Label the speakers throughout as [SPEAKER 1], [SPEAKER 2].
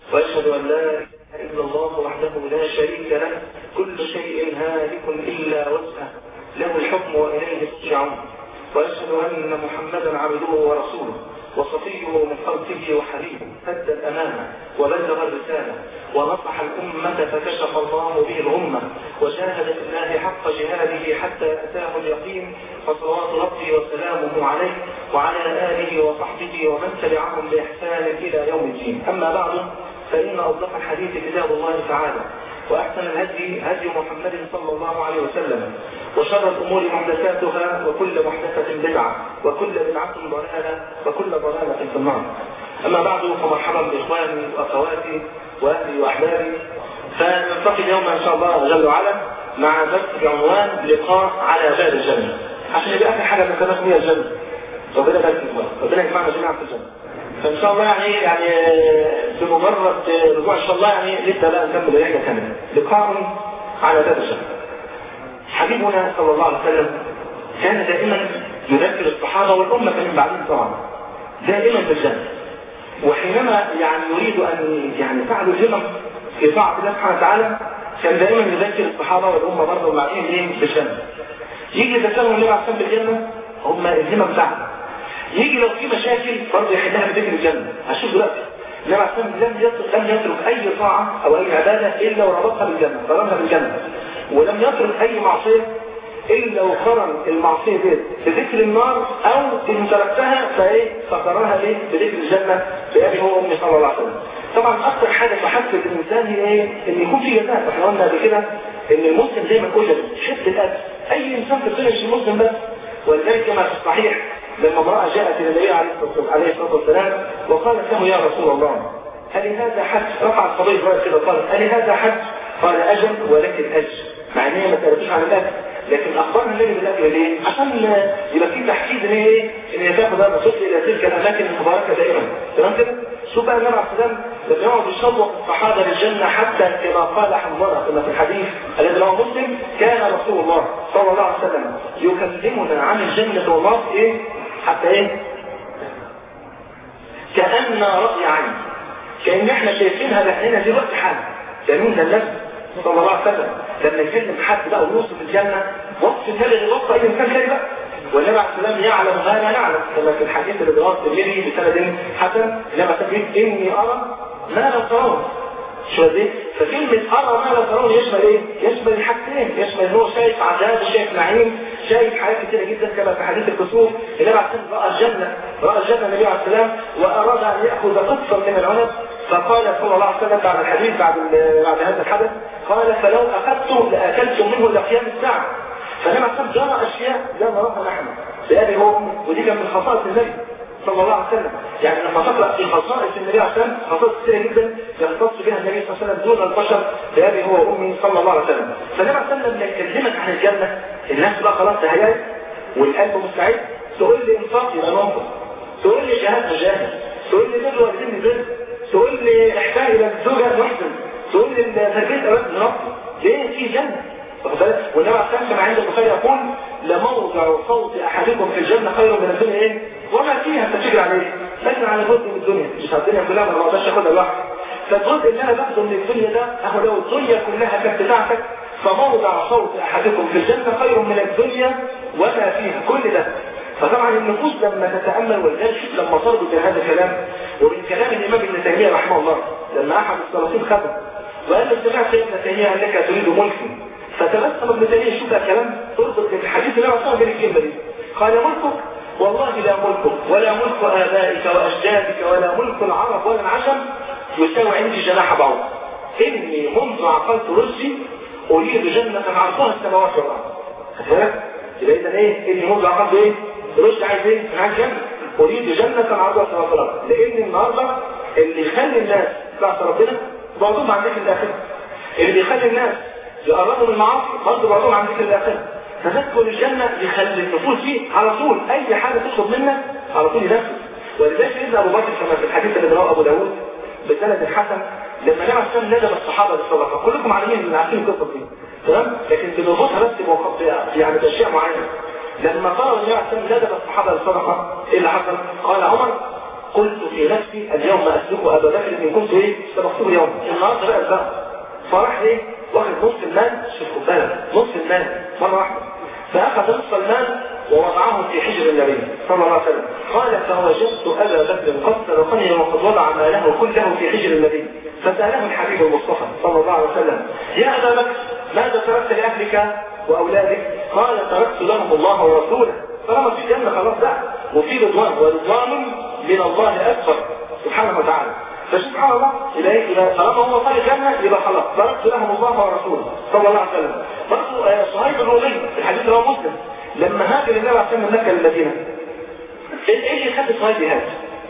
[SPEAKER 1] وأشهد أن لا إله إلا الله وحده لا شريك له، كل شيء هالك إلا وجهه، له الحكم وإليه ترجعون. وأشهد أن محمدا عبده ورسوله وصفيه من خلقه وحبيبه، أدى الأمانة وبلغ الرسالة ونصح الأمة فكشف الله به الغمة، وجاهد في الله حق جهاده حتى أتاه اليقين، فصلوات ربي وسلامه عليه وعلى آله وصحبه ومن تبعهم بإحسان إلى يوم الدين. أما بعد، فإن أصدق الحديث كتاب الله تعالى، وأحسن الهدي هدي محمد صلى الله عليه وسلم، وشر الأمور محدثاتها، وكل محدثة بدعة، وكل بدعة ضلالة، وكل ضلالة في النار. أما بعد، فمرحبا بإخواني وأخواتي وأهلي وأحبابي. فنلتقي اليوم إن شاء الله جل وعلا مع درس بعنوان لقاء على باب الجنة، عشان يبقى آخر حاجة نتكلم فيها الجنة. ربنا يبارك فيكم، ربنا يجمعنا جميعا في الجنة. فإن شاء الله يعني بمجرد رجوع إن شاء الله نبدأ بقى نكمل الرحلة كاملة. لقاء على باب الجنة. حبيبنا صلى الله عليه وسلم كان دائما يذكر الصحابة والأمة من بعدين طبعا دائما بالجنة، وحينما يريد أن يفعلوا الهمم في طاعة الله سبحانه وتعالى كان دائما يذكر الصحابة والأمة برضه وبعدين بالجنة. يجي يذكرهم النبي عليه الصلاة والسلام بالجنة، هم الهمم بتاعهم. يجي لو في مشاكل برضه يحلها بذكر الجنة. هشوف دلوقتي النبي عليه الصلاة والسلام لم يترك أي طاعة أو أي عبادة إلا وربطها بالجنة، قرنها بالجنة، ولم يترك أي معصية إلا وقرن المعصية دي بذكر النار، أو إن تركتها فقرنها بذكر الجنة بأبي هو أمي صلى الله عليه وسلم. طبعا أكثر حاجة تحفز الإنسان هي إن يكون في جزاء. احنا قلنا قبل كده إن المسلم زي ما كنا حب الأكل، أي إنسان في الدنيا مش المسلم بس. ولذلك كما في الصحيح لما امرأة جاءت إلى النبي عليه الصلاة والسلام وقالت له: يا رسول الله، هل هذا حج؟ رفع الصبي صغير كده قالت: هل هذا حج؟ قال: أجل ولكن أجل. مع ان هي ما سألتش عن الأكل، لكن أخبرنا النبي بالأكل ليه؟ عشان يبقى في تحفيز ان هي تاخد هذا الطفل إلى تلك الأماكن المباركة دائما. تمام كده؟ شوف بقى النبي عليه الصلاة والسلام لما يقعد يشوق الصحابة للجنة، حتى كما قال حنظلة كما في الحديث الذي رواه مسلم: كان رسول الله صلى الله عليه وسلم يكلمنا عن الجنة والنار حتى كأن رأي عين، كأن احنا شايفينها بعيننا دلوقتي حالا. كانون ده النبي صلى الله عليه وسلم لما يكلم حد بقى ويوصف الجنة وصف النبي وصف أي إنسان ثاني بقى، والنبي عليه السلام يعلم ما لا نعلم، كما في الحديث اللي رواه الترمذي بسند حسن لما تقول: إني أرى ما لا ترون. شو دي؟ فكلمة أرى ما لا ترون يشمل إيه؟ يشمل الحاجتين، يشمل إن هو شايف عذاب وشايف نعيم، شايف حاجات كتيرة جدا كما في حديث الكسوف. النبي عليه السلام رأى الجنة النبي عليه السلام وأراد أن يأخذ قطفا من العنب، فقال صلى الله عليه وسلم بعد الحديث بعد هذا الحدث قال: فلو أخذته لأكلتم منه إلى قيام الساعة. فالنبي عليه السلام جرى أشياء لا نراها نحن بأبي هو، ودي كان من خصائص النبي صلى الله عليه وسلم. يعني لما تقرأ في خصائص النبي عليه السلام خصائص كثيرة جدا يختص بها النبي صلى الله عليه وسلم دون البشر بأبي هو وأمي صلى الله عليه وسلم. فالنبي عليه السلام لما يكلمك عن الجنة الناس بقى خلاص تهيأت والقلب مستعد. تقول لي انفاق يبقى ننفق، تقول لي جهاد مجاهد، تقول لي بر والدين بر، تقول لي احسان الى الزوجه نحسن، تقول لي تربيه اولاد نربي. ليه؟ في جنه. والنبي عليه الصلاه والسلام عند البخاري يقول: لموضع صوت احدكم في الجنه خير من الدنيا وما فيها. انت تجري عليه لكن على جزء من الدنيا، مش الدنيا كلها ما اقدرش اخدها لوحدي. فالجزء اللي انا باخده من الدنيا ده اهو لو الدنيا كلها كانت بتاعتك فموضع صوت احدكم في الجنه خير من الدنيا وما فيها. كل ده. فطبعا النفوس لما تتامل ولذلك لما تربط هذا الكلام ومن كلام الامام ابن تيميه رحمه الله لما احد السلاطين خطب وقال له: سمعت يا ابن تيميه انك تريد ملكي. فتبسم ابن تيميه: شوف الكلام تربط الحديث اللي هو بين الكلمه دي. قال: ملكك؟ والله لا ملكك ولا ملك ابائك واجدادك ولا ملك العرب ولا العجم يساوي عندي جناح بعوض. اني منذ عقلت رشدي اريد جنه عرضها السماوات والارض. يبقى اذا اني منذ عقلت رشد عايز انا عايز جنه، اريد جنه عرضها السماوات والارض. لان النهارده اللي يخلي الناس تعصي ربنا بعضهم عن ذكر الاخره، اللي بيخلي الناس يقربوا من المعاصي برضه بعضهم عن ذكر الاخره. تذكر الجنه يخلي النفوس فيه على طول اي حاجه تطلب منك على طول ينفذ. ولذلك سيدنا ابو بكر كما في الحديث اللي رواه ابو داود بسند الحسن لما النبي عليه ندب الصحابه بالصدقه. كلكم عارفين القصه دي تمام، لكن بنربطها بس يعني باشياء معينه. لما قال النبي عليه ندب الصحابه بالصدقه ايه اللي حصل؟ قال عمر: قلت في نفسي اليوم اسلك ابا بكر ان كنت ايه سبقته اليوم، النهارده بقى البقى. فراح ايه واخد نص المال، شوفوا بالك نص المال مره واحده، فاخذ نصف المال ووضعه في حجر النبي صلى الله عليه وسلم. قال فوجدت ابا بكر قد سبقني وقد وضع ماله كله في حجر النبي. فساله الحبيب المصطفى صلى الله عليه وسلم يا ابا بكر ماذا تركت لاهلك واولادك؟ قال تركت لهم الله ورسوله. طالما في الجنه خلاص بقى، وفي رضوان، ورضوان من الله اكبر سبحانه وتعالى. فسبحان الله إذا طالما هو طالب الجنة يبقى خلاص تركت لهم الله ورسوله صلى الله عليه وسلم. برضه صهيب الرومي في الحديث اللي هو مسلم لما هاجر النبي عليه الصلاه والسلام من مكه للمدينه، ايه اللي خد صهيب يهاجر؟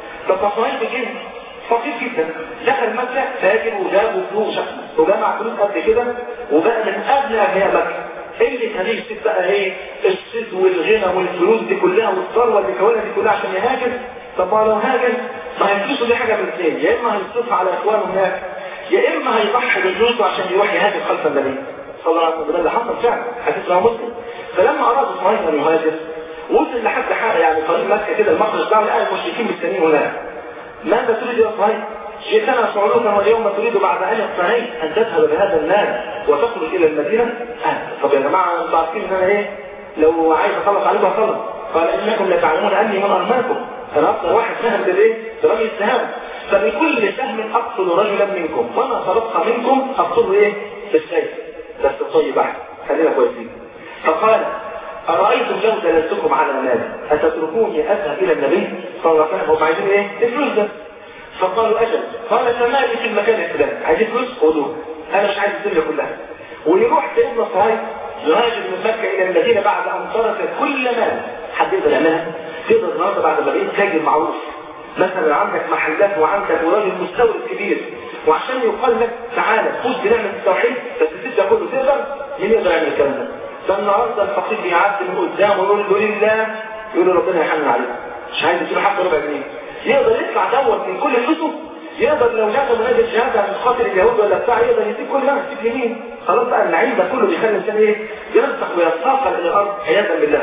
[SPEAKER 1] فصهيب جه فقير جدا، دخل مكه تاجر وجاب فلوس وجمع فلوس قد كده وبقى من اغنى اغنياء مكه. ايه اللي كان يكسب بقى ايه؟ الصيد والغنى والفلوس دي كلها والثروه اللي كونها دي كلها عشان يهاجر. طب لو هاجر ما هيفلوسه دي حاجه من اثنين، يا اما هيصرفها على اخوانه هناك، يا اما هيضحي بفلوسه عشان يروح يهاجر خلف النبي صلى الله عليه وسلم. ده اللي حصل فعلا، حديث رواه مسلم. فلما اراد صهيب ان يهاجر وصل لحد حاجه يعني طريق مكه كده المخرج بتاعه، لقى المشركين مستنيين هناك. ماذا تريد يا صهيب؟ جئتنا صعودا واليوم تريد بعد ان اقتنيت ان تذهب بهذا المال وتخرج الى المدينه؟ طب يا جماعه انتوا عارفين ان انا ايه؟ لو عايز اخلص عليكم اخلص. قال انكم لا تعلمون اني من ارماكم، انا اكثر واحد سهم بالايه؟ برمي السهام. فبكل سهم اقتل رجلا منكم وما تبقى منكم اقتله ايه؟ بالسيف. بس الطيب احد، خلينا كويسين. فقال ارايتم لو دللتكم على مال اتتركوني اذهب الى النبي صلى الله عليه وسلم؟ هم عايزين ايه؟ الفلوس ده. فقالوا اجل. قال فمالي في المكان الفلاني، عايزين فلوس خذوه، انا مش عايز الدنيا كلها. ويروح سيدنا صهيب يهاجر من مكه الى المدينه بعد ان ترك كل مال. حد يقدر يعملها؟ تقدر النهارده بعد ما بقيت تاجر معروف، مثلا عندك محلات وعندك وراجل مستورد كبير، وعشان يقال لك تعالى فوز بنعمه التوحيد بس تبدا كله تقدر؟ مين يقدر يعمل الكلام ده؟ فالنهارده الفقير بيعدي من قدامه ويقول له لله، يقول له ربنا يحنن عليك، مش عايز يديله حتى ربع جنيه. يقدر يدفع دوت من كل فلوسه؟ يقدر لو جاب منادي الجهاد عن خاطر اليهود ولا بتاع يقدر يسيب كل ده يسيب يمين؟ خلاص بقى النعيم ده كله بيخلي الانسان ايه؟ يرسخ ويتساقل الى الارض عياذا بالله.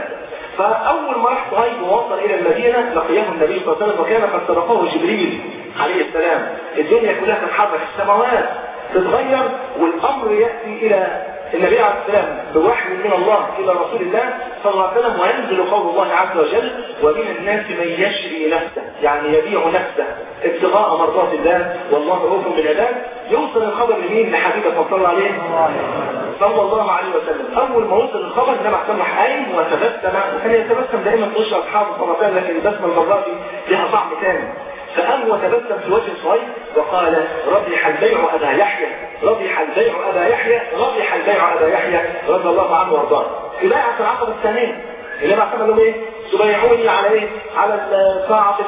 [SPEAKER 1] فاول ما راح صهيب ووصل الى المدينه لقيه النبي صلى الله عليه وسلم وكان قد سبقه جبريل عليه السلام. الدنيا كلها تتحرك، السماوات تتغير والامر ياتي الى النبي عليه السلام بوحي من الله الى رسول الله صلى الله عليه وسلم، وينزل قول الله عز وجل ومن الناس من يشري نفسه، يعني يبيع نفسه ابتغاء مرضات الله والله رؤوف بالعباد. يوصل الخبر لمين؟ لحبيبه صلى الله عليه وسلم. اول ما وصل الخبر النبي عليه الصلاه قايم وتبسم، وكان يتبسم دائما في وش اصحابه صلى الله عليه وسلم، لكن البسمه المره دي لها طعم ثاني. فقام وتبسم في وجه صهيب وقال ربح البيع ابا يحيى، ربح البيع ابا يحيى، ربح البيع ابا يحيى رضي الله عنه وارضاه. في بيعه العقبه الثانيه اللي بعد لهم ايه؟ تبايعوني على ايه؟ على الطاعه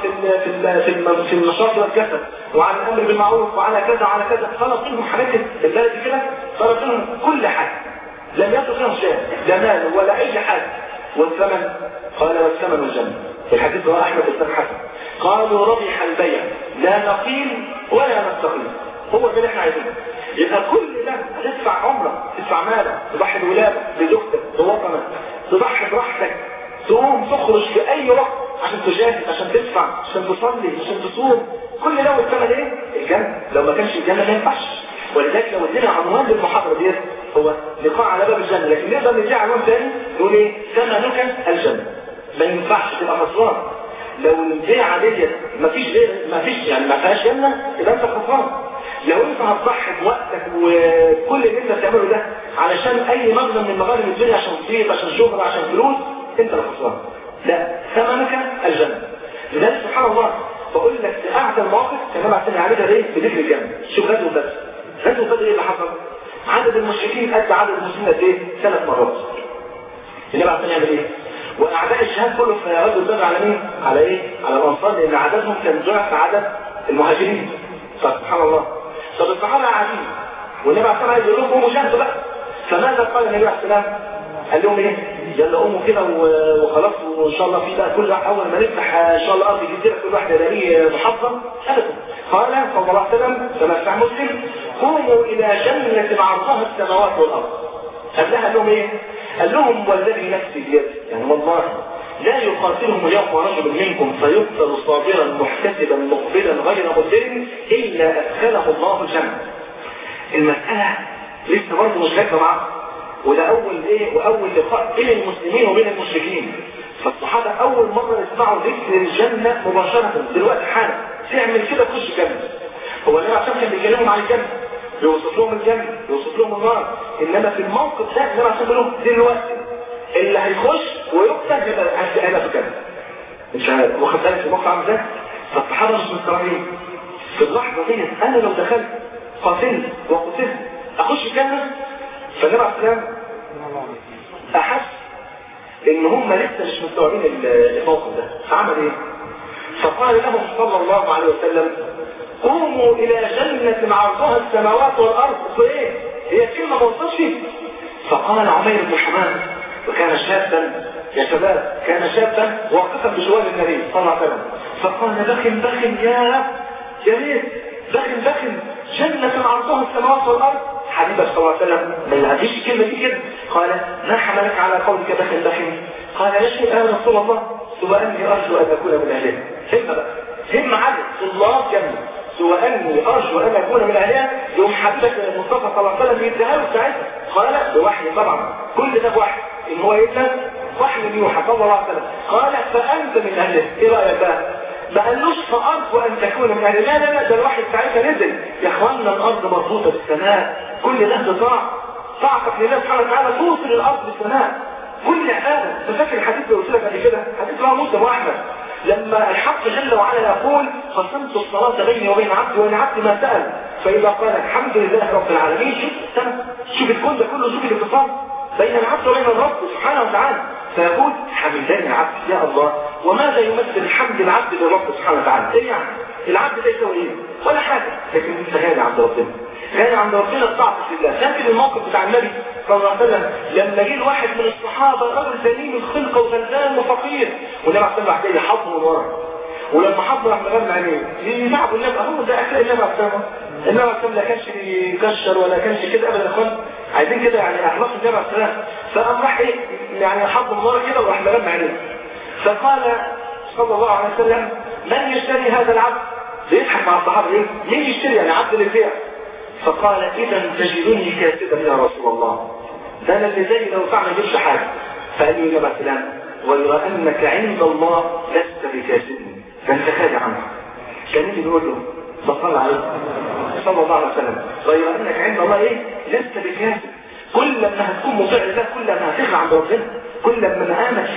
[SPEAKER 1] في النشاط والكسل، وعلى الامر بالمعروف، وعلى كذا وعلى كذا. طلب منهم حاجات البلد كده، طلب منهم كل حاجه، لم يترك لهم شيء، لا مال ولا اي حاجه. والثمن؟ قال والثمن الجنه. في الحديث رواه احمد بن حسن. قالوا ربح البيع لا نقيل ولا نستقيل. هو ده اللي احنا عايزينه. يبقى كل ده هتدفع عمرك، تدفع مالك، تضحي بولادك، بزوجتك، بوطنك، تضحي براحتك، تقوم تخرج في اي وقت عشان تجاهد، عشان تدفع، عشان تصلي، عشان تصوم. كل ده والثمن ايه؟ الجنه. لو ما كانش الجنه ما ينفعش. ولذلك لو ادينا عنوان للمحاضره ديت هو لقاء على باب الجنه، لكن نقدر ندي عنوان ثاني نقول ايه؟ ثمنك الجنه. ما ينفعش تبقى خسران. لو البيعه ديت ما فيش يعني ما فيهاش جنه يبقى انت خسران. لو انت هتضحي بوقتك وكل اللي انت بتعمله ده علشان اي مغنم من مغانم الدنيا، عشان صيت، عشان شهره، عشان فلوس، انت الخسران. لا، ثمنك الجنه. لذلك سبحان الله بقول لك في اعلى المواقف كما بعتني عليها ايه؟ بذكر الجنه. شوف غزوه بدر. غزوه بدر ايه اللي حصل؟ عدد المشركين قد عدد المسلمين قد ايه؟ 3 مرات. اللي بعتني يعمل ايه؟ واعداء الجهاد كله في غزوه بدر على مين؟ على ايه؟ على الانصار، لان عددهم كان ضعف عدد المهاجرين. سبحان الله. طب الصحابه قاعدين والنبي عليه الصلاه والسلام يقول لهم قوموا جاهدوا بقى. فماذا قال النبي عليه الصلاه والسلام؟ قال لهم ايه؟ يلا قوموا كده وخلاص، وان شاء الله في بقى كل اول ما نفتح ان شاء الله ارض جديده كل واحد يلاقيه محظم. ابدا. قال صلى الله عليه وسلم كما في مسلم قوموا الى جنه عرضها السماوات والارض. قبلها قال لهم ايه؟ قال لهم والذي نفسي بيده، يعني والله لا يقاتلهم اليوم رجل منكم فيقتل صابرا محتسبا مقبلا غير مدبر إلا أدخله الله الجنة. المسألة لسه برضه مش راكبة معاهم، وده أول وأول لقاء بين المسلمين وبين المشركين. فالصحابة أول مرة يسمعوا ذكر الجنة مباشرة دلوقتي حالا، تعمل كده تخش جنة. هو النبي عشان كان بيكلمهم عن الجنة، يوصف لهم الجنة، يوصف لهم النار، إنما في الموقف ده النبي عشان بيقول لهم دلوقتي اللي هيخش ويقتل يبقى هيبقى في الجنة. مش عارف واخد بالك الموقف عامل ازاي؟ فالصحابة مش مستوعبين في اللحظة دي أنا لو دخلت قاتلت وقتلت أخش الجنة. فالنبي عليه السلام أحس إن هم لسه مش مستوعبين الموقف ده، فعمل إيه؟ فقال لهم صلى الله عليه وسلم قوموا إلى جنة عرضها السماوات والأرض. إيه؟ هي كلمة ما وصلش. فقال عمير بن حمام وكان شابا يا شباب، كان شابا واقفا بجوار النبي صلى الله عليه وسلم، فقال بخن يا ريت بخن جنة عرضها السماوات والأرض. حبيبه صلى الله عليه وسلم ما يهديش الكلمة دي كده، قال ما حملك على قولك بخن؟ قال لا شيء يا رسول الله سوى أني أرجو أن أكون من أهلها. هم بقى هم عدد طلاب جنة، سوى أني أرجو أن أكون من أهلها. يوم حبيبك المصطفى صلى الله عليه وسلم يديها له ساعتها، قال بوحي طبعا كل ده بوحي، إن هو يبنى وحي من يوحى صلى الله عليه وسلم. قال فأنت من أهله. إيه رأيك بقى؟ ما قالوش فأرجو أن تكون من أهلها، لا ده الوحي بتاعتها نزل. يا إخواننا الأرض مربوطة بالسماء، كل ده طاعتك لله سبحانه وتعالى توصل الأرض بالسماء. كل عبادة. فاكر الحديث اللي قلت لك قبل كده، حديث رواه مسلم وأحمد، لما الحق جل وعلا يقول قسمت الصلاة بيني وبين عبدي وإن عبدي ما سأل، فإذا قال الحمد لله رب العالمين، شوف الكون ده كله، شوف الاتصال بين العبد وبين الرب سبحانه وتعالى. فيقول حمدني العبد يا الله. وماذا يمثل حمد العبد للرب سبحانه وتعالى؟ ايه يعني؟ العبد ده يسوي ايه؟ ولا حاجة، لكن انت غالي عند ربنا، غالي عند ربنا بطاعتك لله. فاكر الموقف بتاع النبي صلى الله عليه وسلم لما جه واحد من الصحابة رجل ذليل الخلقة وغلبان وفقير، والنبي عليه الصلاة والسلام حضنه من ورا، ولما حضنه راح مغمى عليه يلعبوا النبي، هو ده اكل النبي عليه الصلاة والسلام. النبي عليه الصلاة والسلام لا كانش بيكشر ولا كانش كده ابدا خالص، عايزين كده يعني اخلاق النبي عليه الصلاة والسلام. فقام راح ايه يعني حضنه من ورا كده وراح مغمى عليه. فقال صلى الله عليه وسلم من يشتري هذا العبد؟ بيضحك مع الصحابة ايه؟ مين يشتري يعني عبد للبيع؟ فقال اذا تجدني كاسبا يا رسول الله، ده انا اللي زي لو فعلا جبت حاجة. فقال لي يا سلام ويرى انك عند الله لست بكاسب، ده انت خادع عنه. كان يجي يقول له صلى عليه صلى الله عليه وسلم ويرى انك عند الله ايه؟ لست بكاسب. كل ما هتكون مطيع لله كل ما هتغلى عند ربنا، كل ما مقامك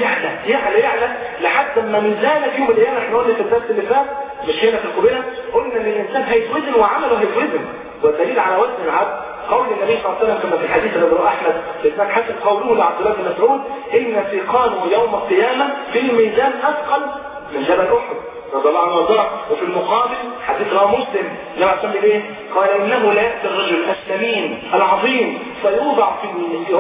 [SPEAKER 1] يعلى لحد ما ميزانك يوم القيامه. احنا قلنا في الدرس اللي فات مش هنا في القبيله، قلنا ان الانسان هيتوزن وعمله هيتوزن، والدليل على وزن العبد قول النبي صلى الله عليه وسلم كما في الحديث الذي رواه احمد بن حسن قوله لعبد الله بن مسعود ان ثقاله يوم القيامه في الميزان اثقل من جبل احد رضي الله عنه وارضاه. وفي المقابل حديث رواه مسلم لما سمي ايه؟ قال انه لا ياتي الرجل السمين العظيم فيوضع في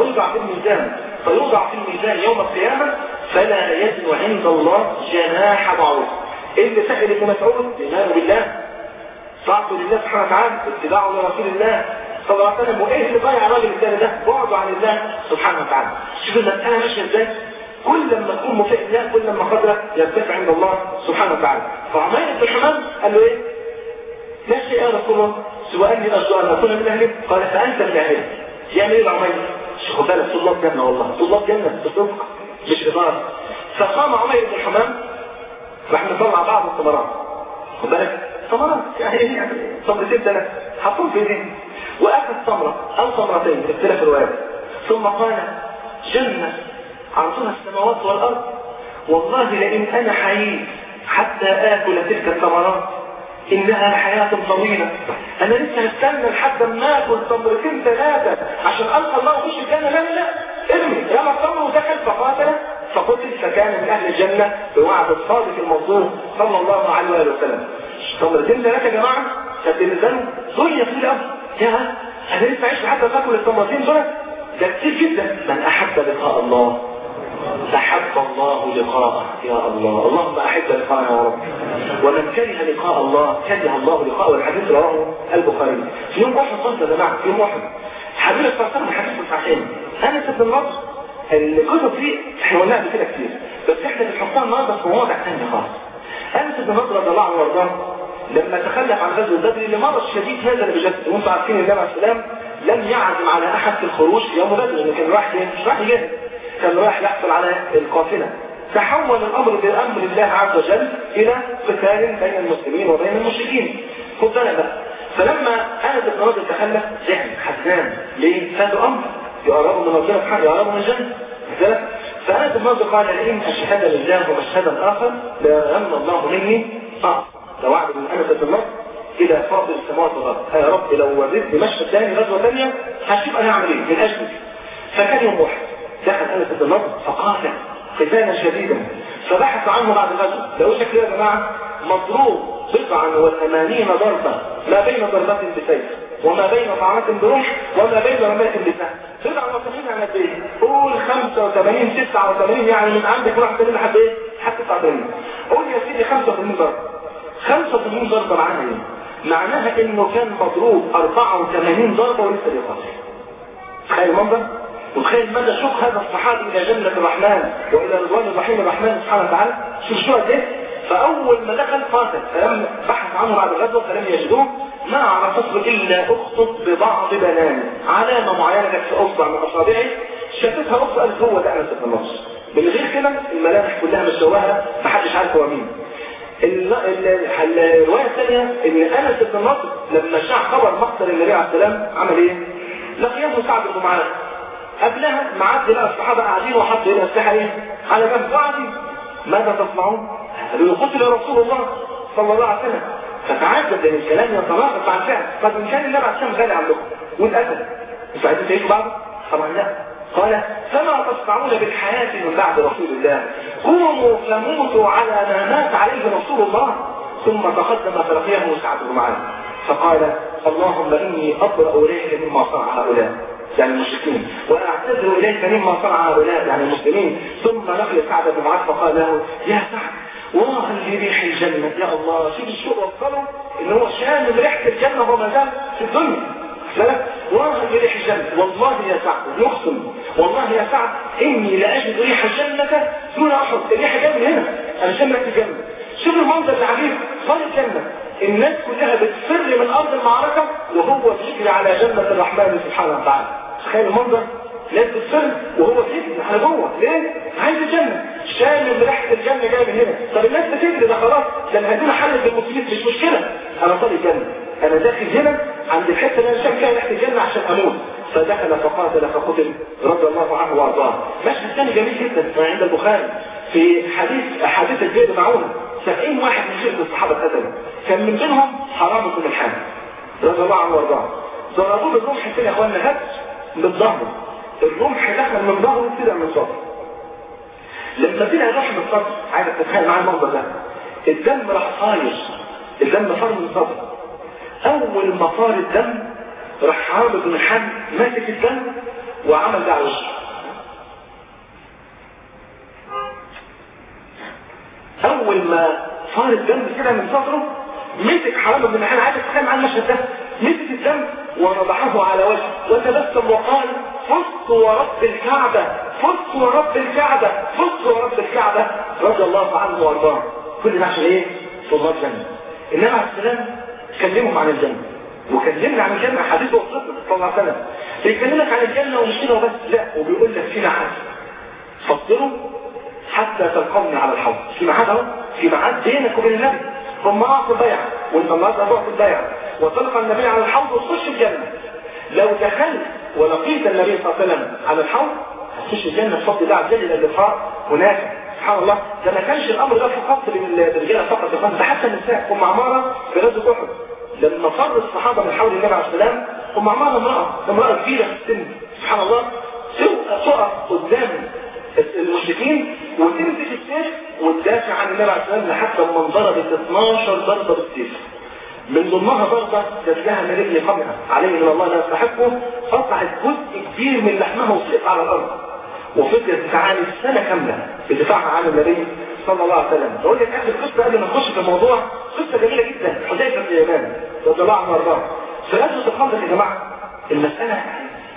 [SPEAKER 1] الميزان يوم القيامه فلا يزن عند الله جناح بعوض. اللي سأل ابن مسعود ايمانه بالله، طاعته لله سبحانه وتعالى، اتباعه لرسول الله صلى الله عليه وسلم، وايه اللي ضيع الراجل الثاني ده؟ بعده عن الله سبحانه وتعالى. شوف المساله ماشيه ازاي؟ كل لما تكون مطيع الله كل لما قدرك يرتفع عند الله سبحانه وتعالى. فعمير بن حمام قال له ايه؟ لا شيء يا رسول الله سوى اني ارجو ان اكون من اهله. قال فانت من اهله. يعمل ايه العمير؟ خد بالك طلاب جنه، والله طلاب جنه بصدق مش إدارة. فقام عمير بن حمام راح نطلع بعض الثمرات، خد بالك ثمرات يعني ثمرتين ثلاثة حطوهم في ايديه، واخذ ثمرة او ثمرتين اختلاف الروايات، ثم قال جنة عرضها السماوات والارض والله لئن انا حييت حتى اكل تلك الثمرات انها حياة طويلة، انا لسه هستنى لحد ما اكل ثمرتين ثلاثة عشان القى الله وخش الجنة. لا ارمي يا الثمر ودخل فقتل فكان من اهل الجنة بوعد الصادق الموضوع صلى الله عليه وسلم. ثمرتين ثلاثة يا جماعة كانت بالنسبة دنيا في الأرض، يا انا لسه عايش لحد ما اكل الثمرتين دول، ده كتير جدا. من احب لقاء الله أحب الله لقاءه يا الله، اللهم أحب لقاءنا يا رب. ومن كره لقاء الله كره الله لقاءه، والحديث رواه البخاري. في يوم واحد صلى يا جماعة، في يوم واحد حبيب صلى الله عليه وسلم حديث صحيحين، أنس بن النضر القصص دي احنا قلناها قبل كده كتير، بس احنا بنحطها النهارده في مواضع ثانيه خالص. انس بن نضر رضي الله عنه وارضاه لما تخلف عن غزوه بدر لمرض شديد نزل بجسده، وانتم عارفين النبي عليه السلام لم يعزم على احد في الخروج في يوم بدر، لانه كان رايح مش رايح يجاهد، كان رايح يحصل على القافله. تحول الامر بامر الله عز وجل الى قتال بين المسلمين وبين المشركين. خد بالك بقى، فلما انس بن نضر تخلف زعل حزان، ليه؟ فاتوا امر يقربوا من ربنا سبحانه، يقربوا من الجنه. فأنس بن نضر قال لئن أشهد لله ومشهدا آخر لأن الله مني لو أعبد من أنس بن نضر إلى فاضل السماوات والأرض، يا رب لو وريت بمشهد ثاني غزوة ثانية هشوف أنا أعمل إيه من أجلك. فكان يوم واحد دخل أنس بن نضر فقاتل قتالا شديدا، فبحث عنه بعد الغزوة، لو شكل يا جماعة مضروب 89 ضربة، ما بين ضربة بسيف وما بين طعنة برمح وما بين رمية بسهم. 89 يعني قد ايه؟ قول 85 89 يعني من عندك واحد تاني لحد ايه؟ لحد 89. قول يا سيدي 85 ضربة. 85 ضربة معناها ايه؟ معناها انه كان مضروب 84 ضربة ولسه بيقاتل. تخيل المنظر؟ وتخيل مدى شوق هذا الصحابي الى جنة الرحمن والى رضوان الرحيم الرحمن سبحانه وتعالى. شوف قد ايه؟ فاول ما دخل قاتل، فلما بحث عنه بعد الغزوة فلم يجدوه، ما عرفته الا اخطط ببعض بنانه، علامة معينة كانت في اصبع من اصابعه شافتها اخته قالت هو ده انس بن نضر. من غير كده الملامح كلها مشوهة محدش عارف هو مين. الرواية الثانية ان انس بن نضر لما شاع خبر مقتل النبي عليه السلام عمل ايه؟ لقيه سعد بن معاذ. قبلها معاد لقى الصحابة قاعدين وحطوا هنا السلاح ايه؟ على جنب قاعدين. ماذا تصنعون؟ قالوا قتل رسول الله صلى الله عليه وسلم. فتعجب لان الكلام يتناقض مع الفعل. طب ان كان النبي عليه السلام غالي عندكم واتقتل انتوا عايزين تعيشوا بعض؟ طبعا لا. قال فما تصنعون بالحياة من بعد رسول الله؟ قوموا فموتوا على ما مات عليه رسول الله. ثم تقدم فلقيه سعد بن معاذ فقال اللهم اني اطرأ اليك مما صنع هؤلاء يعني المشركين، واعتذر اليك مما صنع هؤلاء يعني المسلمين. ثم لقي سعد بن معاذ فقال له يا سعد والله لريح الجنة، يا الله شوف الشوق وصله ان هو شامل ريحة الجنة وهو ما زال في الدنيا. والله لريح الجنة، والله يا سعد يقسم والله يا سعد اني لاجد ريح الجنة دون احد. الريح جايه من هنا، انا شامل ريحة الجنة. شوف المنظر العجيب، صار الجنة الناس كلها بتفر من ارض المعركة وهو بيجري على جنة الرحمن سبحانه وتعالى. تخيل المنظر، ناس بتفر وهو بيجري على جوه. ليه؟ عايز الجنة، شامل ريحة الجنة جايه من هنا. طب الناس بتجري ده خلاص، ده الهزيمة حلت بالمسلمين مش مشكلة، انا طالع الجنة، انا داخل هنا عند الحتة اللي انا شايف فيها ريحة الجنة عشان اموت. فدخل فقاتل فقتل رضي الله عنه وارضاه. مشهد ثاني جميل جدا عند البخاري في حديث البئر معونة. 70 واحد من شرك الصحابة اتقتلوا، كان من بينهم حرام بن الحارث رضي الله عنه وارضاه. ضربوه بالرمح كده يا اخوانا، هات بالظهر، الرمح دخل من ظهره وطلع من صدره. لما طلع الرمح من الصدر، عايزك تتخيل معايا المنظر ده، الدم راح طاير، الدم فار من صدره. اول ما طار الدم راح عامر بن الحارث ماسك الدم وعمل ده على وشه. اول ما صار الدم كده من صدره مسك حرام بن الحارث، عايز تتخيل معايا المشهد ده، مسك الدم ونضحه على وجهه وتبسم وقال فزت ورب الكعبة، فزت ورب الكعبة، فزت ورب الكعبة رضي الله عنه وارضاه. كل ده عشان ايه؟ طلاب جنة. النبي عليه السلام كلمهم عن الجنة وكلمنا عن الجنة، حديثه وصلت صلى الله عليه وسلم بيكلمك عن الجنة ومش كده وبس، لا وبيقول لك في ميعاد فاصبروا حتى تلقوني على الحوض. في ميعاد اهو، في ميعاد بينك وبين النبي، ثم اعطوا البيعة وانت النهارده هتعطي البيعة وتلقى النبي على الحوض وتخش الجنة. لو دخلت ولقيت النبي صلى الله عليه وسلم على الحوض هتخش الجنة بفضل الله عز وجل. اللقاء هناك سبحان الله. ده ما كانش الامر ده فقط للرجاله فقط، ده حتى النساء. ام عمارة في غزوة احد لما فر الصحابة من حول النبي عليه السلام، ام عمارة امرأة كبيرة في السن سبحان الله، تقف قدام المشركين وتمسك السيف وتدافع عن النبي عليه السلام لحتى لما انضربت 12 ضربة بالسيف. من ضمنها ضربة جات لها من رجل قمها عليه من الله لا يستحقه، قطعت جزء كبير من لحمها وسقط على الارض، وفضلت تعاني سنة كاملة بدفاعها عن النبي صلى الله عليه وسلم. بقول لك اخر قصة قبل ما نخش في الموضوع، قصة جميلة جدا. حذيفة بن اليمان رضي الله عنه وارضاه في غزوة الخندق يا جماعة. المسألة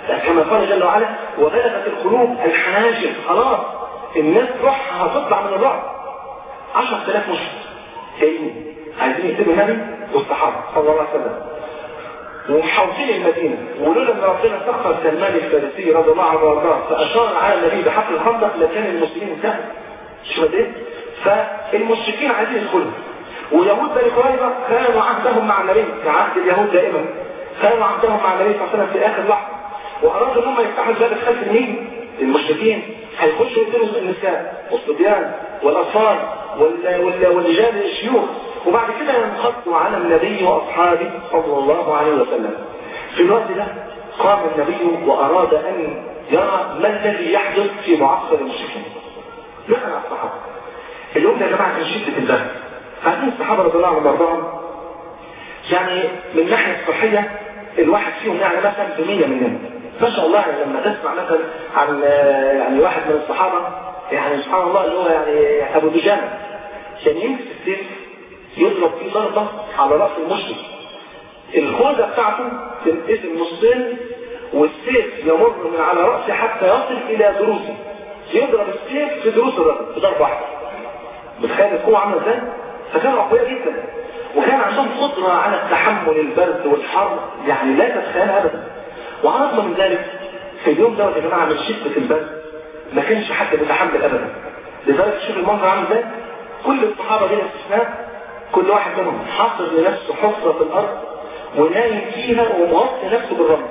[SPEAKER 1] كما قال جل وعلا وبلغت القلوب الحناجر، خلاص الناس روحها هتطلع من الرعب. 10,000 مشرك جايين عايزين يقتلوا النبي والصحابه صلى الله عليه وسلم ومحاوطين المدينه، ولولا ان ربنا سخر سلمان الفارسي رضي الله عنه وارضاه فاشار على النبي بحفر الخندق لكان المسلمين انتهوا. مش فاهم؟ فالمشركين عايزين يدخلوا، ويهود بني قريظه كانوا عهدهم مع النبي كعهد اليهود دائما، كانوا عهدهم مع النبي صلى الله عليه وسلم في اخر لحظه، وارادوا ان هم يفتحوا الباب خلف النيل. المشركين هيخشوا يقتلوا النساء والصبيان والاطفال والرجال الشيوخ، وبعد كده ينقضوا على النبي واصحابه صلى الله عليه وسلم. في الوقت ده قام النبي واراد ان يرى ما الذي يحدث في معسكر المشركين. دخل على الصحابه اليوم ده يا جماعه كان شده البرد، عارفين الصحابه رضي الله عنهم وارضاهم يعني من الناحيه الصحيه الواحد فيهم يعني مثلا ب100 مننا ما شاء الله. يعني لما تسمع مثلا عن يعني واحد من الصحابه يعني سبحان الله اللي هو يعني ابو دجانه كان يمسك السيف يضرب فيه ضربه على راس المشرك، الخوذه بتاعته تنقسم نصين والسيف يمر من على راسه حتى يصل الى ضروسه، يضرب السيف في ضروس الرجل بضربه واحده. بتخيل القوه عامله ازاي؟ فكانوا اقوياء جدا وكان عندهم قدره على تحمل البرد والحر يعني لا تتخيلها ابدا. وعلى الرغم من ذلك في اليوم ده يا جماعه من شده البرد ما كانش حد بيتحمل ابدا. لذلك شوف المنظر عامل ازاي، كل الصحابه بلا استثناء كل واحد منهم حاطط لنفسه حفره في الارض ونايم فيها ومغطي نفسه بالرمل.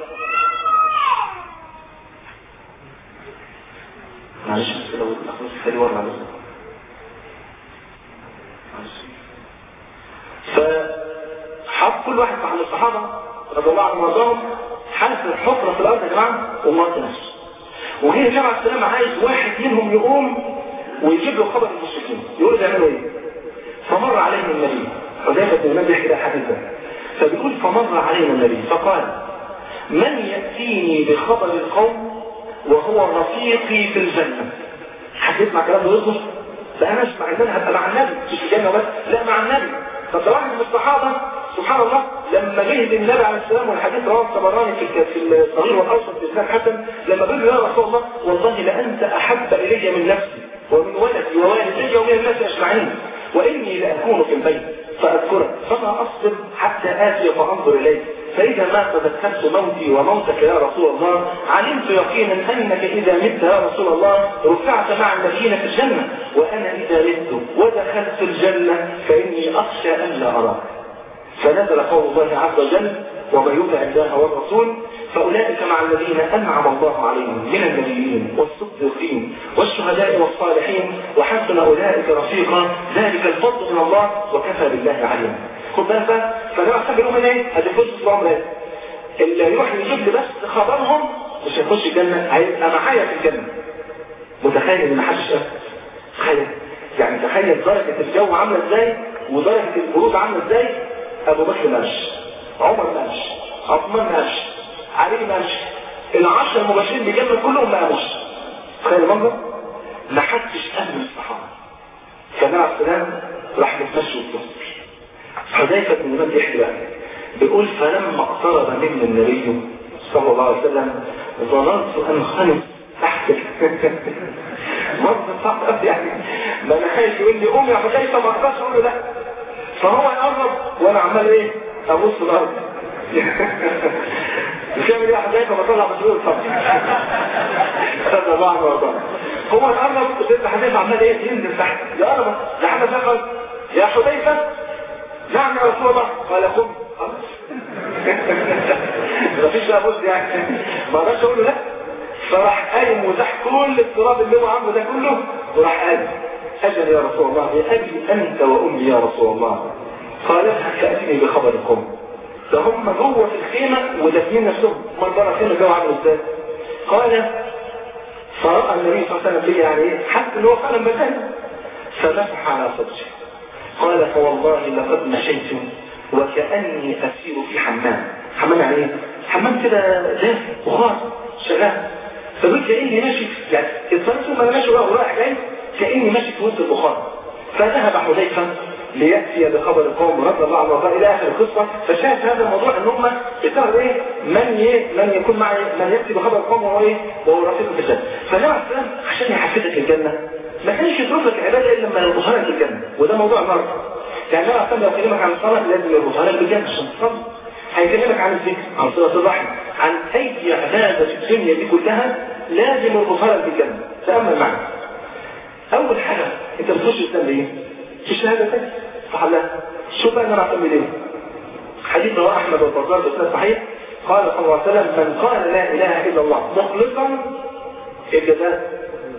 [SPEAKER 1] معلش بس لو الاخوات خلي ورا عليه. فحط كل واحد من الصحابه رضي الله عنهم وارضاهم حاسس الحفره في الارض يا جماعه ومغطي نفسه. وهي جماعه السلام عايز واحد منهم يقوم ويجيب له خبر المشركين يقول له يعملوا ايه. فمر علينا النبي، حذيفه بن اليمان بيحكي الحديث ده، فبيقول فمر علينا النبي فقال من ياتيني بخبر القوم وهو رفيقي في الجنه. حد يسمع كلام ده يصدق؟ لا انا اسمع ان انا هبقى مع النبي مش في الجنه بس، لا مع النبي. طب ده واحد من الصحابه سبحان الله لما جه للنبي عليه السلام والحديث رواه الطبراني في الصغير والاوسط باسناد حسن، لما قال له يا رسول الله والله لانت احب الي من نفسي ومن ولدي ووالدي ومن الناس اجمعين واني لاكون في البيت فاذكرك فما اصبر حتى اتي فانظر اليك، فاذا ما تذكرت موتي وموتك يا رسول الله علمت يقينا انك اذا مت يا رسول الله رفعت مع النبيين في الجنه، وانا اذا مت ودخلت الجنه فاني اخشى ان لا اراك. فنزل قول الله عز وجل ومن يطع الله والرسول فاولئك مع الذين انعم الله عليهم من النبيين والصديقين والشهداء والصالحين وحسن اولئك رفيقا ذلك الفضل من الله وكفى بالله عليما. خد بالك بقى فده محتاج لهم ايه؟ هتخش في الامر اللي يروح يجيب لي بس خبرهم مش هيخش الجنه، هيبقى معايا في الجنه. متخيل ان محدش تخيل يعني تخيل درجه الجو عامله ازاي ودرجه البرود عامله ازاي. ابو بكر ماشي، عمر ماشي، عثمان ماشي، علي ماشي، ال10 المبشرين بالجنه كلهم ما ماشي. تخيل المنظر ما حدش امن الصحابه. فالنبي عليه السلام راح يتمشى ويتصل. حذيفه بن اليمان بيحكي بقى بيقول فلما اقترب مني النبي صلى الله عليه وسلم ظننت ان خلص تحت منظر صعب قوي يعني. ما انا خايف يقول لي قوم يا حذيفه ما اقدرش اقول له لا، فهو يقرب وانا عمال ايه ابص الارض مش يعمل ايه يا حذيفه بطلع مسؤول الصبر هذا الله عنه وارضاه. هو يقرب وسيدنا حذيفه عمال ايه ينزل تحت يقرب لحد ما قال يا حذيفه نعم يا رسول الله قال قم مفيش بقى بص يعني ما اقدرش اقول له لا. فراح قايم وزح كل التراب اللي هو عامله ده كله وراح قال أجل يا رسول الله بأبي أنت وأمي يا رسول الله. قال تأتيني بخبر القوم. ده هم جوه في الخيمة ودفنين نفسهم من بره الخيمة جوه عامل ازاي. قال فرأى النبي صلى الله عليه وسلم فيه يعني حتى ان هو فعلا مكان فمسح على صدره. قال فوالله لقد مشيت وكأني أسير في حمام. حمام يعني ايه؟ حمام كده دافئ بخار شغال. فقلت كأني ماشي يعني الطريق ثم انا ماشي ورايح جاي كأني ماشي في وسط البخار. فذهب حذيفة ليأتي بخبر القوم رد الله على الله إلى آخر القصة. فشاهد هذا الموضوع ان هم بسبب ايه من يكون معي من يأتي بخبر القوم وهو ايه وهو رفيق في الجنة. فالنبي عليه السلام عشان يحفزك الجنة ما كانش يترك لك العبادة إلا لما يربطها لك الجنة، وده موضوع النهارده. يعني النبي عليه السلام لو يكلمك عن الصلاة لازم يربطها لك بالجنة عشان تصلي. هيكلمك عن الذكر، عن صلة الرحم، عن أي عبادة في الدنيا دي كلها لازم يربطها لك بالجنة. تأمل معي. أول حاجة أنت بتخش الإسلام ليه؟ في الشهادتين صح ولا لا؟ شوف بقى أنا أعتمد إيه؟ حديث رواه أحمد والبزار بإسناد صحيح قال صلى الله عليه وسلم من قال لا إله إلا الله مخلصا الجزاء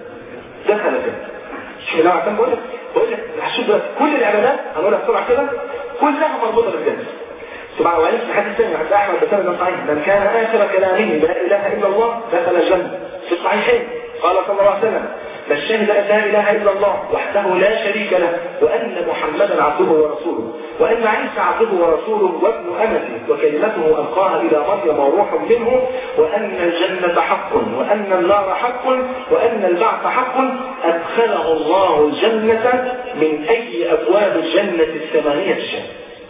[SPEAKER 1] دخل الجنة. شوف أنا أعتمد بقول لك هشوف كل العبادات هنقولها بسرعة كده كلها مربوطة بالجنة. سبحان الله. في حديث ثاني عند أحمد بسند صحيح من كان آخر كلامه لا إله إلا الله دخل الجنة. في الصحيحين قال صلى الله عليه وسلم من شهد أن لا إله إلا الله وحده لا شريك له وأن محمدا عبده ورسوله وأن عيسى عبده ورسوله وابن أمته وكلمته ألقاها إلى مريم وروح منه وأن الجنة حق وأن النار حق وأن البعث حق أدخله الله الجنة من أي أبواب الجنة الثمانية الشهر.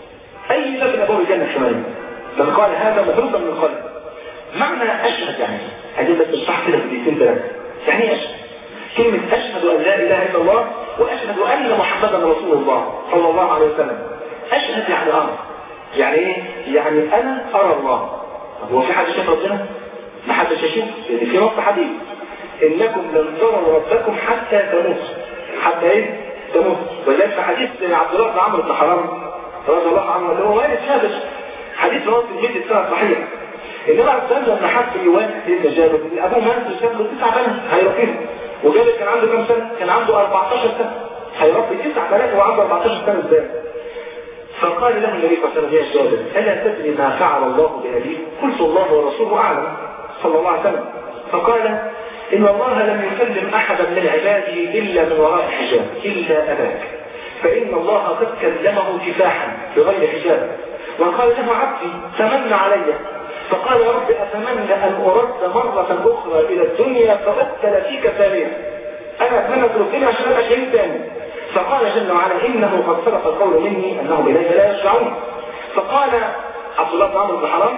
[SPEAKER 1] أي باب من أبواب الجنة الثمانية. من قال هذا مخلصا من قلبه. معنى أشهد يعني هذه بس الصح كده في دقيقتين ثلاثة. يعني أشهد كلمة أشهد أن لا إله إلا الله وأشهد أن محمدا رسول الله صلى الله عليه وسلم. أشهد يعني أرى. يعني إيه؟ يعني أنا أرى الله. هو في حد شاف ربنا؟ ما حد شايفه؟ لأن في نص حديث إنكم لن تروا ربكم حتى تموتوا. حتى إيه؟ تموتوا. ولذلك في حديث عبد الله بن عمرو بن حرام رضي الله عنه اللي هو وارد ثابت حديث رواه الترمذي السنة صحيح. النبي عليه الصلاة والسلام لما حب يوالد سيدنا جابر أبوه مات وساب له 9 بنات هيربيهم. وجابر كان عنده كم سنة؟ كان عنده 14 سنة. هيربي 9 بنات وعنده 14 سنة ازاي؟ فقال له النبي صلى الله عليه وسلم يا جابر ألا تدري ما فعل الله بأبيك؟ قلت الله ورسوله أعلم صلى الله عليه وسلم. فقال إن الله لم يكلم أحدا من عباده إلا من وراء حجاب إلا أباك فإن الله قد كلمه كفاحا بغير حجاب. وقال له عبدي تمنى علي فقال يا رب أتمنى أن أرد مرة أخرى إلى الدنيا فأقتل فيك ثانيا. أنا أتمنى تردني عشان أبقى شهيد ثاني. فقال جل وعلا إنه قد سبق القول مني أنهم إلي لا يرجعون. فقال عبد الله بن عمرو بن حرام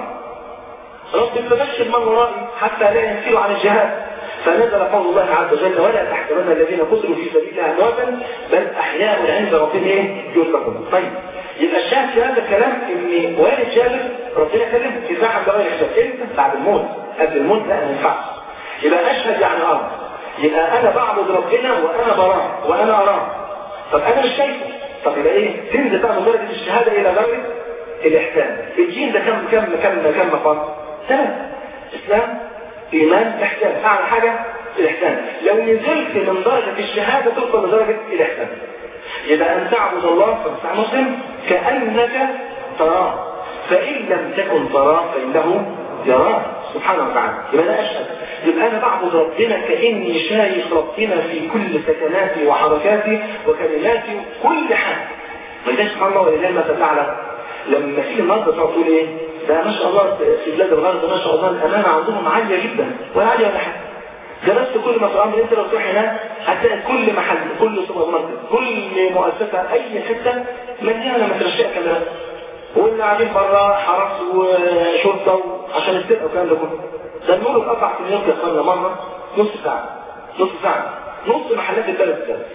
[SPEAKER 1] رب فبشر من ورائي حتى لا ينفروا عن الجهاد. فنزل قول الله عز وجل ولا تحسبن الذين قتلوا في سبيل الله امواتا بل أحياء عند ربهم يرزقون. طيب يبقى الشاهد في هذا الكلام ان والد جابر ربنا كلمه كفاحا بغير حساب. امتى؟ بعد الموت. قبل الموت لا ما ينفعش. يبقى اشهد يعني ارى. يبقى انا بعبد ربنا وانا براه وانا اراه. طب انا مش شايفه. طب يبقى ايه؟ تنزل بقى من درجه الشهاده الى درجه الاحسان. الدين ده كم مقام؟ 3: اسلام ايمان احسان. اعلى حاجه الاحسان. لو نزلت من درجه الشهاده توصل لدرجه الاحسان. يبقى أن تعبد الله فمسع مسلم كأنك تراه فإن لم تكن تراه فإنه يراه سبحانه وتعالى. يبقى أنا أشهد. يبقى أنا بعبد ربنا كأني شايف ربنا في كل سكناتي وحركاتي وكلماتي كل حاجة. ما ده سبحان الله ولله ما تتعلم. لما تيجي النهارده تقول إيه؟ ده ما شاء الله في بلاد الغرب ما شاء الله الأمانة عندهم عالية جدا ولا عالية ولا حاجة. ده بس كل ما تقام انت لو تروح هناك هتلاقي كل محل كل سوبر ماركت كل مؤسسه اي حته مليانه مترشقه كاميرات واللي قاعدين بره حرس وشرطه عشان السرقه والكلام ده كله. ده النور اتقطع في نيويورك يا اخوانا مره نص ساعه نص محلات البلد ده.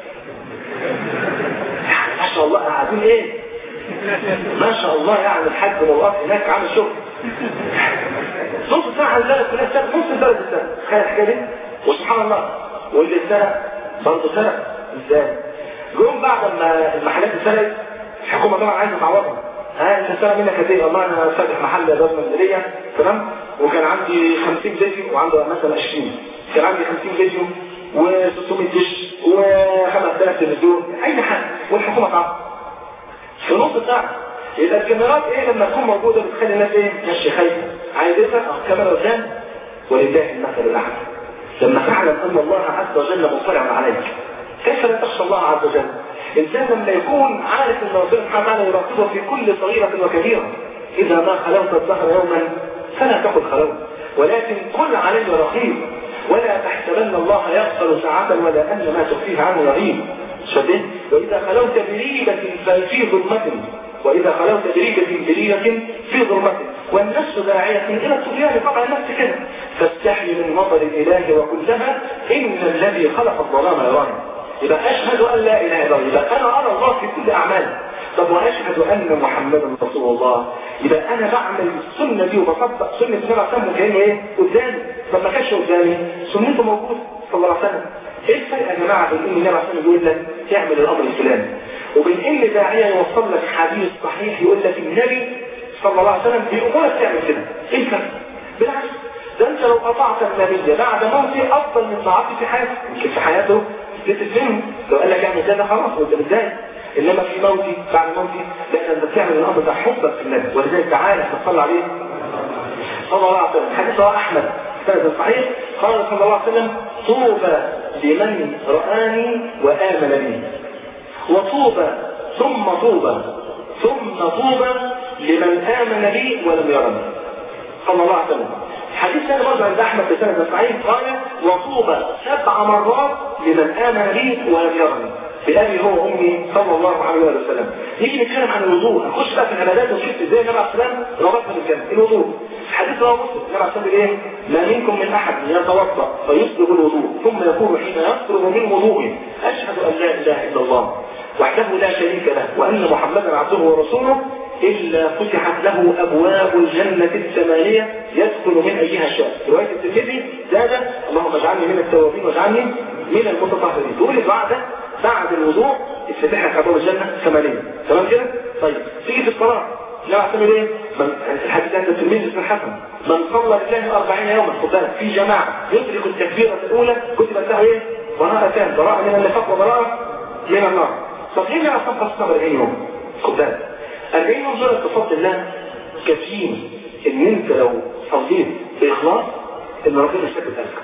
[SPEAKER 1] يعني ما شاء الله قاعدين ايه ما شاء الله. يعني الحاج لو واقف هناك عامل شغل نص ساعه البلد كلها نص البلد ده. تخيل الحكايه دي. وسبحان الله واللي سرق برضه سرق ازاي؟ جم بعد ما المحلات اتسرقت الحكومه طبعا عايزه تعوضها. انت سرق منك قد ايه؟ والله انا فاتح محل ادوات منزليه تمام وكان عندي 50 فيديو وعنده مثلا 20. كان عندي 50 فيديو و600 دش و5000 تلفزيون اي حاجه والحكومه تعوض في نص ساعه. يبقى الكاميرات ايه لما تكون موجوده بتخلي الناس ايه؟ ماشي خايفه عايز يسرق الكاميرا قدام ولله المثل الاعلى. لما تعلم أن الله عز وجل مطلع عليك كيف لا تخشى الله عز وجل؟ إنسان لما يكون عارف أن ربنا سبحانه وتعالى يراقبه في كل صغيرة وكبيرة. إذا ما خلوت الظهر يوما فلا تقل خلوت ولكن كل علي رقيب ولا تحسبن الله يغفر ساعة ولا أن ما تخفيه عنه رهيب. شديد وإذا خلوت بريبة ففي ظلمة، وإذا خلوت بريبة في ظلمة، والنفس داعية إلى الطغيان، طبعا النفس كده، فاستحي من نظر الإله وقل لها إن الذي خلق الظلام يراني. يبقى أشهد أن لا إله إلا الله، يبقى أنا أرى الله في كل أعمالي. طب وأشهد أن محمدا رسول الله، يبقى أنا بعمل السنة دي وبطبق سنة النبي عليه الصلاة والسلام كأنه إيه؟ قدامي. طب ما كانش قدامي، سنته موجودة صلى الله عليه وسلم. إيه الفرق يا جماعة بين إن النبي عليه الصلاة والسلام يقول لك اعمل الأمر الفلاني، وبين إن داعية يوصل لك حديث صحيح يقول لك النبي صلى الله عليه وسلم بيأمرك تعمل كده؟ إيه الفرق؟ بالعكس، ده أنت لو قطعت النبي بعد موته أفضل من طاعته في حياته، يمكن في حياته تتفهم. لو قال لك اعمل كده خلاص وانت متضايق، انما في موتي بعد موتي لا، انت بتعمل الامر ده حبا في النبي، ولذلك تعالى تصلي عليه صلى الله عليه وسلم. حديث رواه احمد سند صحيح، قال صلى الله عليه وسلم: طوبى لمن رآني وآمن بي، وطوبى ثم طوبى ثم طوبى لمن آمن بي ولم يرني، صلى الله عليه وسلم. حديث ثاني برضه عند احمد بسند صحيح، قال: وطوبى 7 مرات لمن آمن بي ولم يرني، بأبي هو وأمي صلى الله عليه وسلم. نيجي نتكلم عن الوضوء، نخش بقى في العبادات ونشوف ازاي النبي عليه السلام ربطنا بالجنة. الوضوء، حديث رواه مسلم، النبي عليه السلام ايه؟ ما منكم من احد يتوضا فيسبغ الوضوء ثم يقول حين يفرغ من وضوءه: اشهد ان لا اله الا الله وحده لا شريك له وان محمدا عبده ورسوله، الا فتحت له ابواب الجنه 8 يدخل من ايها شاء. روايه الترمذي زاد: اللهم اجعلني من التوابين واجعلني من المتطهرين. تقول الدعاء ده بعد الوضوء اتفتحت ابواب الجنه 8. تمام كده؟ طيب تيجي في الصلاه، لا اعتمد ايه؟ الحديث عند الترمذي بن حسن: من صلى لله 40 يوما خد بالك في جماعه يدرك التكبيره الاولى كتبت له ايه؟ براءتان، براءه من النفاق وبراءه من النار. طب ليه انا اصلا 40 يوم؟ خد بالك 40 يوم دول بفضل الله كافيين ان انت لو صليت باخلاص ان ربنا يستجيب لك.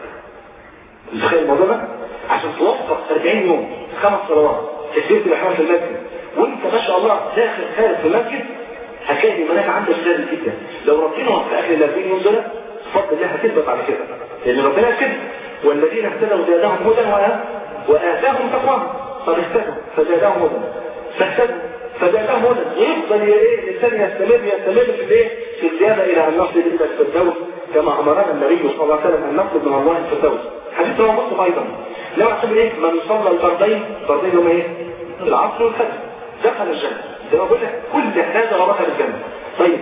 [SPEAKER 1] متخيل الموضوع ده؟ عشان توفق 40 يوم 5 صلوات تكبيره الاحرام في المسجد وانت ما شاء الله داخل خارج في المسجد، هتلاقي المناعه عندك سهل جدا. لو ربنا وفقك ل 40 يوم دول بفضل الله هتثبت على كده، لان ربنا كده: والذين اهتدوا زادهم هدى وآتاهم تقواهم. طب اهتدوا فزادهم هدى، فاهتدوا فزادهم هدى، ويفضل الانسان يستمر في الايه؟ في الزياده الى ان نصل الى الفردوس كما امرنا النبي صلى الله عليه وسلم ان نطلب من الله الفردوس. حديث رواه مسلم ايضا: لو اعتبر ايه؟ من صلى الفردين هم ايه؟ العصر والفجر دخل الجنه. زي ما بقول لك كل هذا ربطها بالجنه. طيب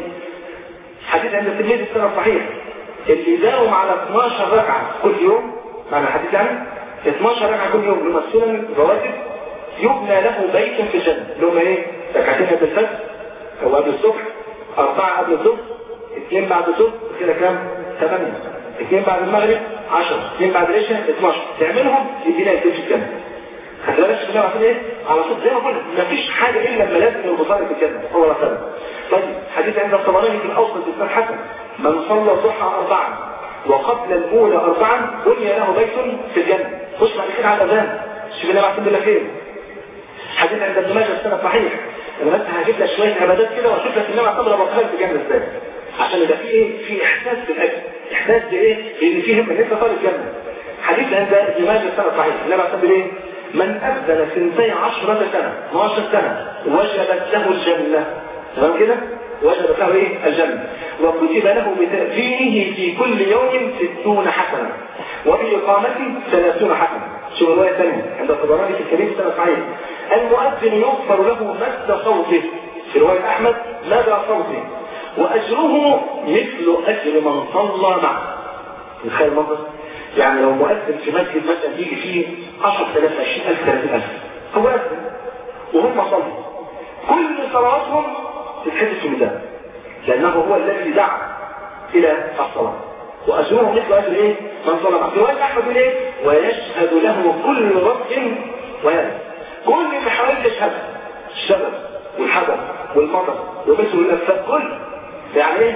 [SPEAKER 1] حديث عند الترمذي السنه الصحيح: اللي داوم على 12 ركعه كل يوم، معنى الحديث يعني 12 ركعه كل يوم من السنن الرواتب، يبنى له بيت في الجنه. اللي هم ايه؟ ركعتين قبل الفجر او قبل الصبح، 4 قبل الظهر، 2 بعد الظهر، كده كام؟ 8، 2 بعد المغرب 10، 2 بعد العشاء 12. تعملهم يدينا يديك في الجنه. هتلاقيش في الجنه ايه؟ على صوت زي ما قلنا مفيش حاجه الا لما لازم البصاري في الجنه هو رسول. طيب حديث عند الطبراني في الاوسط بن حسن: من صلى الضحى 4 وقبل الاولى 4 بني له بيت في الجنه. خش بعد كده على الاذان، شوف النبي عليه الصلاه والسلام. حديث عند ابن ماجه السنه صحيح. انا بس هجيب لك شويه عبادات كده واشوف لك النبي عليه الصلاه والسلام في الجنه ازاي، عشان يبقى في ايه؟ في احساس بالاجر، احساس بايه؟ بان في هم ان انت طالب الجنه. حديث عند ابن ماجه السنه صحيح، النبي عليه الصلاه والسلام: من أذن 12 سنة 12 سنة وجبت له الجنة. تمام كده؟ وجبت له ايه؟ الجنة. وكتب له بتأذينه في كل يوم 60 حسنة وبإقامته 30 حسنة. شوف الرواية الثانية عند الطبراني في الكبير السنة صحيح: المؤذن يغفر له مد صوته، في رواية أحمد مدى صوته، وأجره مثل أجر من صلى معه. تخيل المنظر؟ يعني لو مؤذن في مسجد مثلا يجي فيه 10,000 20,000 30,000 هو أذن وهم صلوا، كل صلاتهم تتحدث في ميزان، لأنه هو الذي دعا إلى الصلاة، وأجره مثل أجر إيه؟ من صلى معه. في رواية أحمد إيه؟ ويشهد له كل رب ويد، كل اللي حواليه يشهد، الشباب والحجر والمطر ومثل الأنفاق كل يعني إيه؟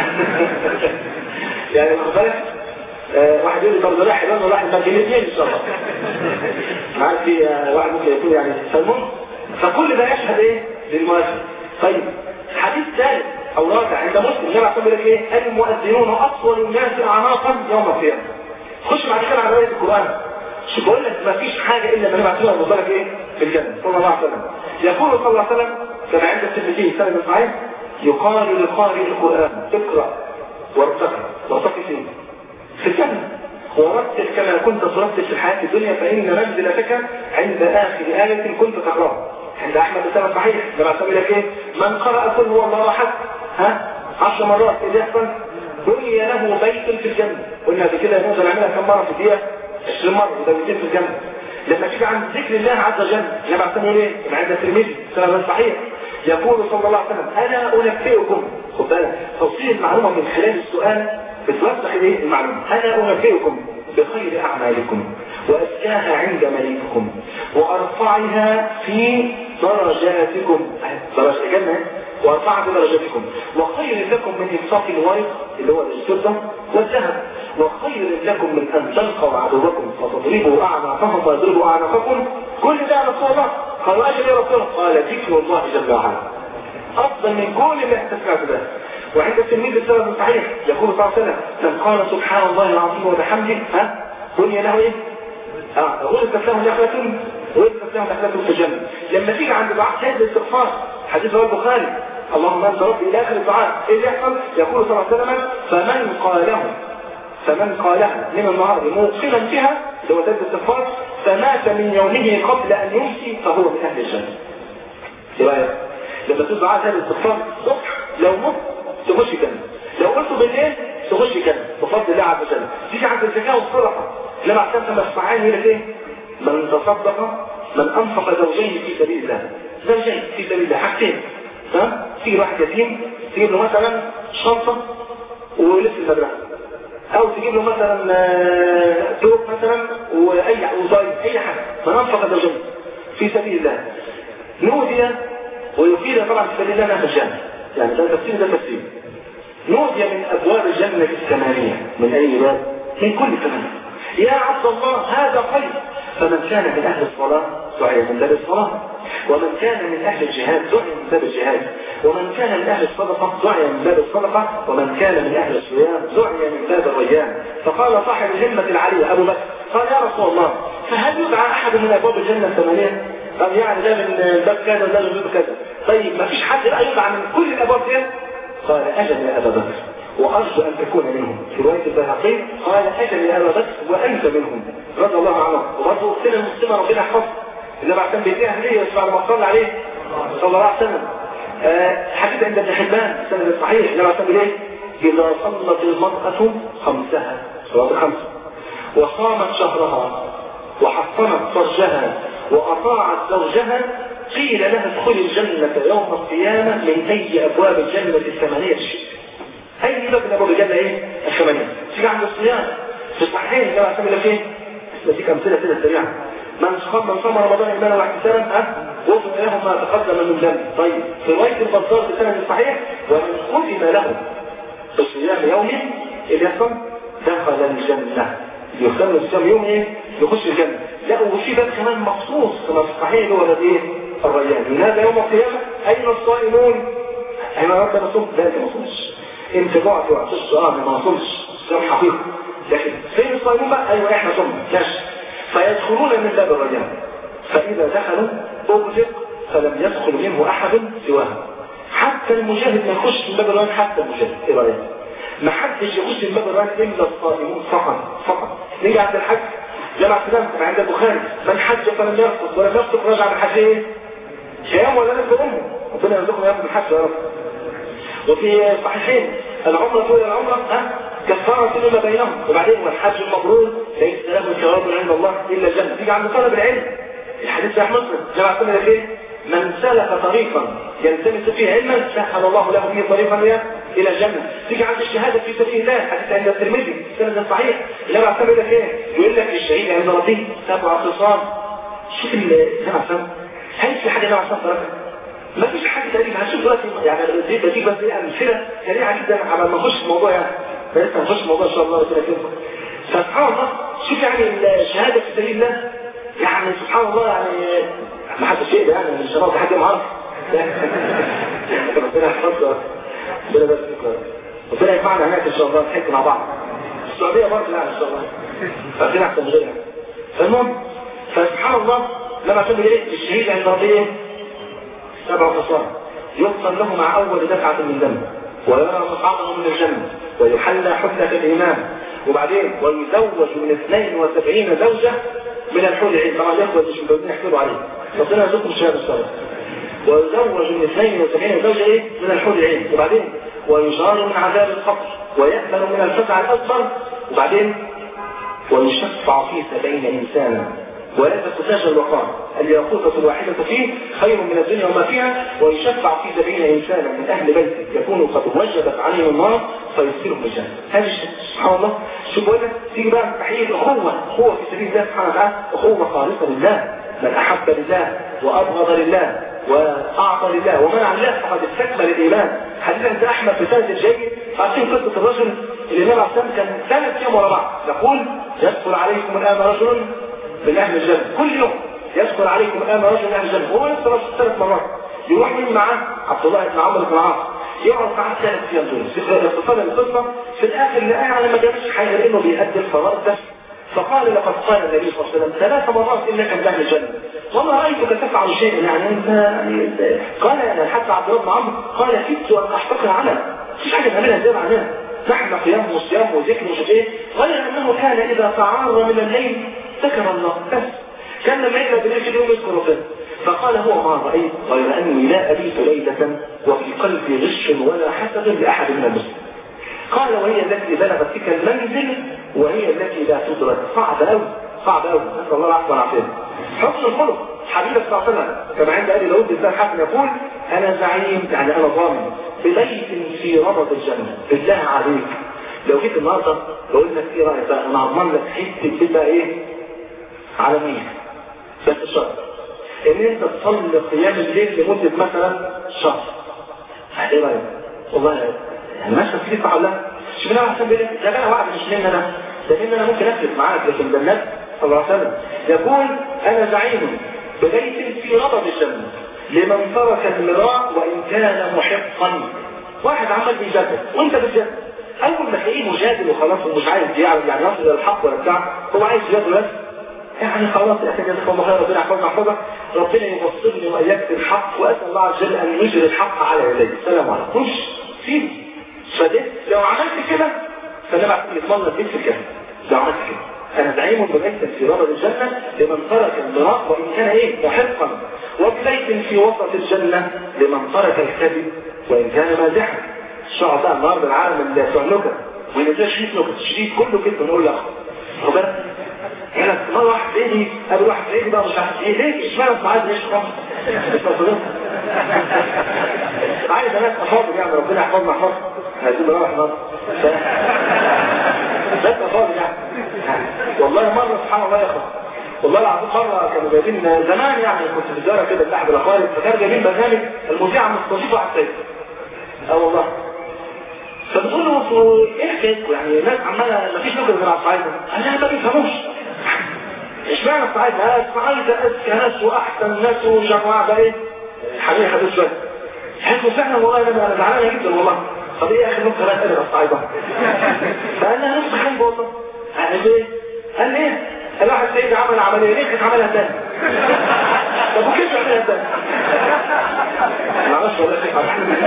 [SPEAKER 1] يعني واخد بالك؟ واحد يقول لي طب ده راح يبان وراح يبان الاثنين ان شاء الله. عارف في واحد ممكن يقول يعني فالمهم فكل ده يشهد ايه؟ للمؤذن. طيب حديث ثالث او رابع عند مسلم النبي عليه لك ايه؟ المؤذنون اطول الناس اعناقا يوم القيامه. خش بعد كده على روايه القران: مش بقول لك ما فيش حاجه الا ما نبعتها ونوصل لك ايه في الجنه صلى الله عليه وسلم. يقول صلى الله عليه وسلم كما عند الترمذي سند صحيح يقال لقارئ القران اقرا وارتقي فين؟ في الجنه. ورتل كما كنت ترتل في الحياه الدنيا فان منزلتك عند اخر ايه كنت تقراها. عند احمد بن صحيح لما سمي لك ايه؟ من قرأ قل هو الله احد 10 مرات ايه يحصل؟ بني له بيت في الجنه. قلنا بكده نقدر نعملها كم مره في الدقيقه؟ 20 مره وده بيتين في الجنه. لما تيجي عند ذكر الله عز وجل لما سمي ايه؟ عند الترمذي سند صحيح يقول صلى الله عليه وسلم انا انبئكم. خد بالك توصيل المعلومه من خلال السؤال بتوضح ايه المعلومه. انا انبئكم بخير اعمالكم وازكاها عند مليككم وارفعها في درجاتكم. درجه الجنه وارفعها في درجاتكم وخير لكم من انفاق الورق اللي هو الفضه والذهب وخير لكم من ان تلقوا عدوكم فتضربوا اعناقهم ويضربوا اعناقكم. كل ده يا رسول الله. قالوا اجل يا رسول الله. قال ذكر الله جل وعلا افضل من كل ما استفعت ده. وعند التلميذ السند الصحيح يقول صلى الله عليه وسلم من قال سبحان الله العظيم وبحمده بني له ايه؟ غرفت له نخلة في الجنة. لما تيجي عند دعاء سيد الاستغفار حديث رواه البخاري اللهم انت ربي الى اخر الدعاء ايه اللي يحصل؟ يقول صلى الله عليه وسلم فمن قاله من النهار موقنا بها اللي هو سيد الاستغفار فمات من يومه قبل ان يمسي فهو من اهل الجنة. ايه رايك؟ لما تقول دعاء سيد الاستغفار الصبح لو مت تخش جنة، لو قلته بالليل تخش جنة بفضل الله عز وجل. تيجي عند الزكاة والصدقة لما اعتمد الصعين يقول ايه؟ من تصدق من انفق زوجين في سبيل الله. زوجين في سبيل الله حاجتين في واحد يتيم تجيب له مثلا شنطة ولبس المدرسة او تجيب له مثلا توب مثلا واي وصايد اي حاجة. من انفق زوجين في سبيل الله نودي ويفيد طبعا في سبيل الله نهج الجنة. يعني ده تفسير ده تفسير. نودي من ابواب الجنة الثمانية. من اي باب؟ من كل ثمانية. يا عبد الله هذا خير. فمن كان من اهل الصلاة دعي من باب الصلاة ومن كان من اهل الجهاد دعي من باب الجهاد ومن كان من اهل الصدقة دعي من باب الصدقة ومن كان من اهل الصيام دعي من باب الريان. فقال صاحب الهمة العالية ابو بكر قال يا رسول الله فهل يدعى احد من ابواب الجنة الثمانية؟ طب يعني ده من باب كذا وده من باب كذا. طيب ما فيش حد لا يدعى من كل الابواب دي؟ قال اجل يا ابا بكر وارجو ان تكون منهم. في روايه البيهقي قال اجل يا ابا بكر وانت منهم رضي الله عنه. وبرضه اختنا المسلمه ربنا يحفظها اللي بعد كان بيديها هديه بعد ما صلى عليه صلى الله عليه وسلم. حديث عند ابن حبان السند الصحيح اللي بعد كان ايه؟ اذا صلت المراه خمسها صلاه الخمس وصامت شهرها وحصنت فرجها واطاعت زوجها قيل لها ادخل الجنة يوم القيامة من أي أبواب الجنة الثمانية شئت. أي باب من أبواب الجنة إيه؟ الثمانية. تيجي عند الصيام في الصحيحين كما أسمي لك إيه؟ أديك أمثلة كده سريعة. من صام رمضان إيمانا واحتسابا غفر له ما تقدم من ذنبه. طيب في رواية البزار في السند الصحيح ومن ختم له بصيام يومه اللي يحصل دخل الجنة. يختم الصيام يوم إيه؟ يخش الجنة. لا وفي باب كمان مخصوص في الصحيح هو الذي الريان. من هذا يوم القيامة أين الصائمون؟ أين ربنا صمت؟ لا أنت ما صمتش. أنت جعت وعطشت أنا ما صمتش. صيام حقيقي. لكن فين الصائمون بقى؟ أيوة إحنا صمنا. ماشي. فيدخلون من باب الريان. فإذا دخلوا أغلق فلم يدخل منه أحد سواهم. حتى المجاهد ما يخش من باب الريان. حتى المجاهد. إيه رأيك؟ ما حدش يخش من باب الريان إلا الصائمون فقط. نيجي عند الحج جمع سلام عند البخاري من حج فلم يرفض ولم يفسق رجع من حجه ايه؟ شيام ولا نفس امه. ربنا يرزقنا ياخذ الحج يا رب. وفي صحيحين العمره الى العمره كفاره لما بينهم. وبعدين والحج المبرور ليس له ثواب عند الله الا الجنه. تيجي عند طلب العلم الحديث صحيح مسلم جمع سلام ايه؟ من سلك طريقا يلتمس فيه علما سهل الله له فيه طريقا الى الجنه. تيجي عند الشهاده في سبيل الله حديث عند الترمذي السند الصحيح اللي بعد سبيل لك ايه؟ يقول لك الشهيد عند ربه 7 خصال. شوف الجمع سلام هل في حاجه جمع سلام ما فيش حاجه تقريبا. هنشوف دلوقتي يعني دي بس امثله سريعه جدا على ما نخش الموضوع. يعني لسه هنخش الموضوع ان شاء الله ربنا يكرمكم. فسبحان الله شوف يعني الشهاده في سبيل الله يعني سبحان الله يعني ما حدش شيء يعني من الشباب حد معرف. ربنا يحفظك ربنا بس ربنا يجمعنا هناك ان شاء الله نحكي مع بعض. السعوديه برضه يعني ان شاء الله فاكرين احسن غيرها. فالمهم فسبحان الله لما تقول ايه الشهيد عند ربه 7 خصال يغفر له مع اول دفعه من دم ويرى مقعده من الجنه ويحلى حله الايمان وبعدين ويزوج من 72 زوجه من الحور العين. طبعا الاخوه مش متجوزين يحسبوا عليه ربنا يرزقكم شهاده الصلاه. ويزوج من 72 زوجه ايه من الحور العين وبعدين ويجار من عذاب القبر ويأمن من الفزع الاكبر وبعدين ويشفع في 70 انسانا ويلبس تاج الوقار الياقوتة الواحدة فيه خير من الدنيا وما فيها ويشفع في 70 إنسانا من أهل بيته يكونوا قد وجبت عليهم النار فيصيرهم الجنة. هذا سبحان الله. شوف بقول لك تيجي بقى تحقيق أخوة في سبيل الله سبحانه وتعالى، أخوة خالصة لله. من أحب لله وأبغض لله وأعطى لله ومنع لله فقد استكمل الإيمان. حديث عند أحمد في سند الجيد عارفين قصة الرجل اللي النبي عليه الصلاة والسلام كان 3 أيام ورا بعض يقول يدخل عليكم الآن رجل من أهل الجنة كل يوم يدخل عليكم الآن رجل من أهل الجنة. هو يدخل 3 مرات يروح من معاه عبد الله بن عمرو بن العاص يقعد معاه 3 أيام دول. اختصار القصة في الآخر لقاه على ما جابش حاجة لأنه بيأدي الفرائض بس. فقال لقد قال النبي صلى الله عليه وسلم 3 مرات إنك من أهل الجنة وما رأيتك تفعل شيئا يعني أنت قال أنا حتى عبد الله بن عمرو قال كدت أن أحتقر عمل مش حاجة نعملها زي ما عملها نحن قيام وصيام وذكر ومش ايه غير أنه كان إذا تعار من الليل ذكر الله بس كان لما يقرأ بالليل في اليوم يذكر ربنا. فقال هو ما رأيت غير أني لا أبيت ليلة وفي قلبي غش ولا حسد لأحد من المسلمين. قال وهي التي بلغت بك المنزل وهي التي لا تدرك. صعب أوي نسأل الله العفو والعافية. حسن الخلق حبيبك صلى الله عليه وسلم كما عند أبي داود بن حاتم يقول أنا زعيم يعني أنا ضامن ببيت في ربض الجنة. بالله عليك لو جيت النهارده بقول لك ايه رايك بقى انا هضمن لك حته كده ايه عالميه بس الشرط ان انت تصلي قيام الليل لمده مثلا شهر. ايه رايك؟ والله المشهد فيه صح ولا لا؟ شوف انا عشان بيقول لك ده بقى وعد مش مني انا ده مني انا ممكن اكذب معاك لكن ده النبي صلى الله عليه وسلم يقول انا زعيم ببيت في ربض الجنه لمن ترك المراء وان كان محقا. واحد عمل بيجادل وانت بتجادل اول ما تلاقيه مجادل وخلاص ومش عايز يعني يصل الى الحق ولا بتاع هو عايز يجادل بس يعني خلاص يا اخي جزاك الله خير ربنا يحفظك ربنا يبصرني واياك بالحق واسال الله عز وجل ان يجري الحق على يديك. السلام عليكم مش سيب فده لو عملت كده فانا يضمن لك في الجنه. لو عملت كده انا زعيم ببيت في ربض الجنه لمن ترك المراء وان كان ايه محقا وببيت في وسط الجنه لمن ترك الكذب وان كان مازحا. الشعب بقى النهارده العالم اللي بتوع النكت وينزل شريط نكت شريط كله كده نقول له ربنا هنا مرة واحد بيجي قبل واحد بيجي بقى مش عارف ايه ليه اشمعنى معاذ ليش خالص عايز ناس افاضل يعني ربنا يحفظنا احفظنا عايزين نروح نصر بس افاضل يعني والله مرة سبحان الله يا اخوان والله العظيم مرة كانوا جايبين زمان يعني كنت في الدارة كده بتاعت الاخوان فكانوا جايبين برنامج المذيع مستضيف واحد سيد والله فبتقول له ايه حكايتكم يعني الناس عماله مفيش نكت غير على الصعايده انا ما بيفهموش اشمعنى الصعايده الصعايده اذكى ناس واحسن ناس وجماعه بقى ايه حبيبي حدث شويه حكوا فعلا والله انا زعلان جدا والله. طب ايه اخر نكته بقى قال الصعايده فقال لها نص حلو والله قال ايه قال ايه الواحد سيد عمل عمليه ليه كانت عملها تاني طب وكيف عملها تاني معلش ولا شيء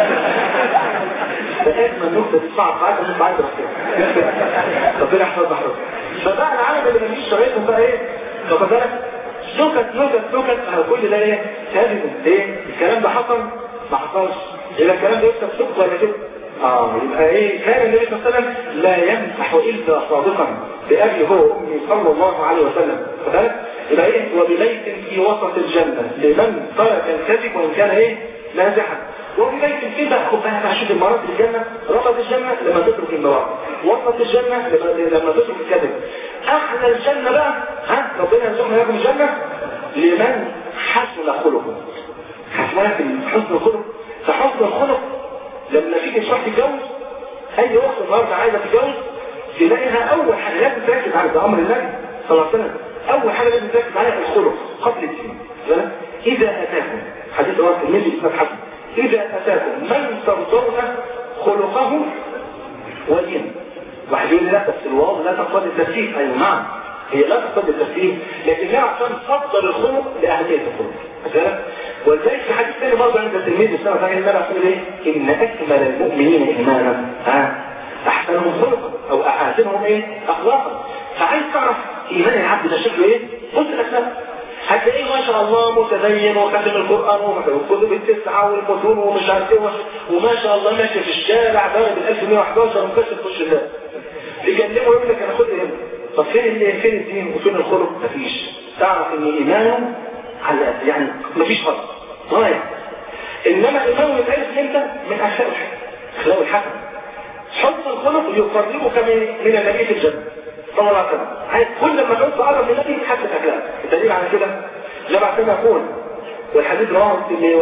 [SPEAKER 1] فأجمل نكتة تصعب معاك ومش بعيد رفضها ربنا يحفظ بحرك. فبقى العالم اللي مفيش شريطهم بقى ايه فقد بالك نكت كل ده ايه كاذب ايه الكلام ده حصل ما حصلش إذا الكلام ده يكتب صدق ولا كده يبقى ايه كان النبي صلى الله عليه وسلم لا يمسح الا صادقا بأبي هو وامي صلى الله عليه وسلم فذلك يبقى ايه وببيت في وسط الجنة لمن ترك الكذب وان كان ايه مازحا وببيت في بقى خد بالك هشوف المرات في الجنة ربط الجنة لما تترك المرات وسط الجنة لما تترك الكذب احلى الجنة بقى ربنا يرزقنا لكم الجنة لمن حسن خلقه حسن الخلق فحسن الخلق لما تيجي تروح تتجوز اي وقت النهارده عايزه تتجوز تلاقيها اول حاجه لازم تركز على امر النبي صلى الله عليه وسلم اول حاجه لازم تركز عليها الخلق قبل الدين. اذا اتاكم حديث رواه الترمذي بن حسن اذا اتاكم من ترضون خلقه ودينه واحد يقول لي لا بس الواو لا تقتضي التفسير ايوه نعم هي لا تقتضي التسليم، لكنها عشان تفضل الخلق لاهميه الخلق. مثلا ولذلك في حديث ثاني برضه عند التلميذ السنه ثانيه النبي عليه ايه؟ ان اكمل المؤمنين ايمانا احسنهم خلقا او احاسنهم ايه؟ اخلاقا. فعايز تعرف ايمان العبد ده شكله ايه؟ بص الاخلاق. هتلاقيه ما شاء الله متدين وختم القرآن والكتب التسعة والمتون ومش عارف ايه وما شاء الله ماشي في الشارع ضارب 1111 ومكسر في وش الناس. يكلمه يقول لك انا خد هنا. طب فين الدين وفين الخلق؟ مفيش. تعرف ان ايمانه على يعني مفيش فرق. طيب انما ايمانه يتعرف امتى؟ من اخلاق الحسن. حسن الخلق يقربك من النبي في الجنة. صلى الله عليه وسلم. كل ما تعود تقرب من النبي حسن اخلاق. الدليل على كده جمع كما يقول والحديث رواه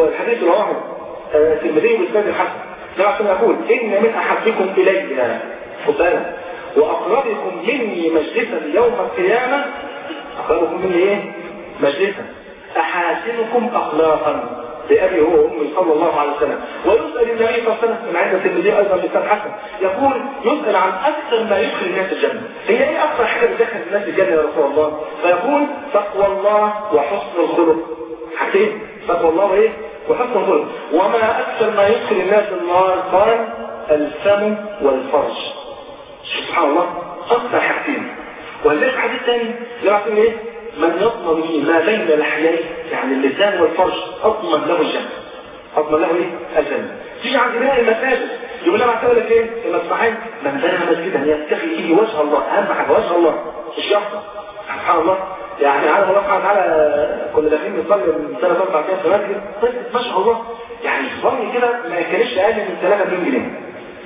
[SPEAKER 1] الترمذي والاسناد الحسن. جمع كما يقول ان من احبكم الي خد بالك واقربكم مني مجلسا يوم القيامه اقربكم مني ايه؟ مجلسا احاسنكم اخلاقا بأبي هو وأمي صلى الله عليه وسلم. ويسأل النبي صلى الله عليه وسلم من عند الترمذي أيضا بإسناد حسن يقول يسأل عن أكثر ما يدخل الناس الجنة. هي إيه أكثر حاجة بتدخل الناس الجنة يا رسول الله؟ فيقول تقوى الله وحسن الخلق. حاجتين تقوى الله وإيه؟ وحسن الخلق. وما أكثر ما يدخل الناس النار قال الفم والفرج. سبحان الله أكثر حاجتين. ولذلك حديث ثاني يقول إيه؟ من يضمن لي ما بين لحييه يعني اللسان والفرج اضمن له الجنه. اضمن له ايه؟ الجنه. تيجي عند بناء المساجد يقول لنا بعد لك ايه؟ المصلحين من بنى مسجدا يبتغي فيه وجه الله. اهم حاجه وجه الله مش يحصل. سبحان الله يعني على الله سبحانه وتعالى كنا داخلين نصلي من 3 4 ايام في مسجد طيب ما شاء الله يعني صلي كده ما يكلفش اقل من 3 مليون جنيه.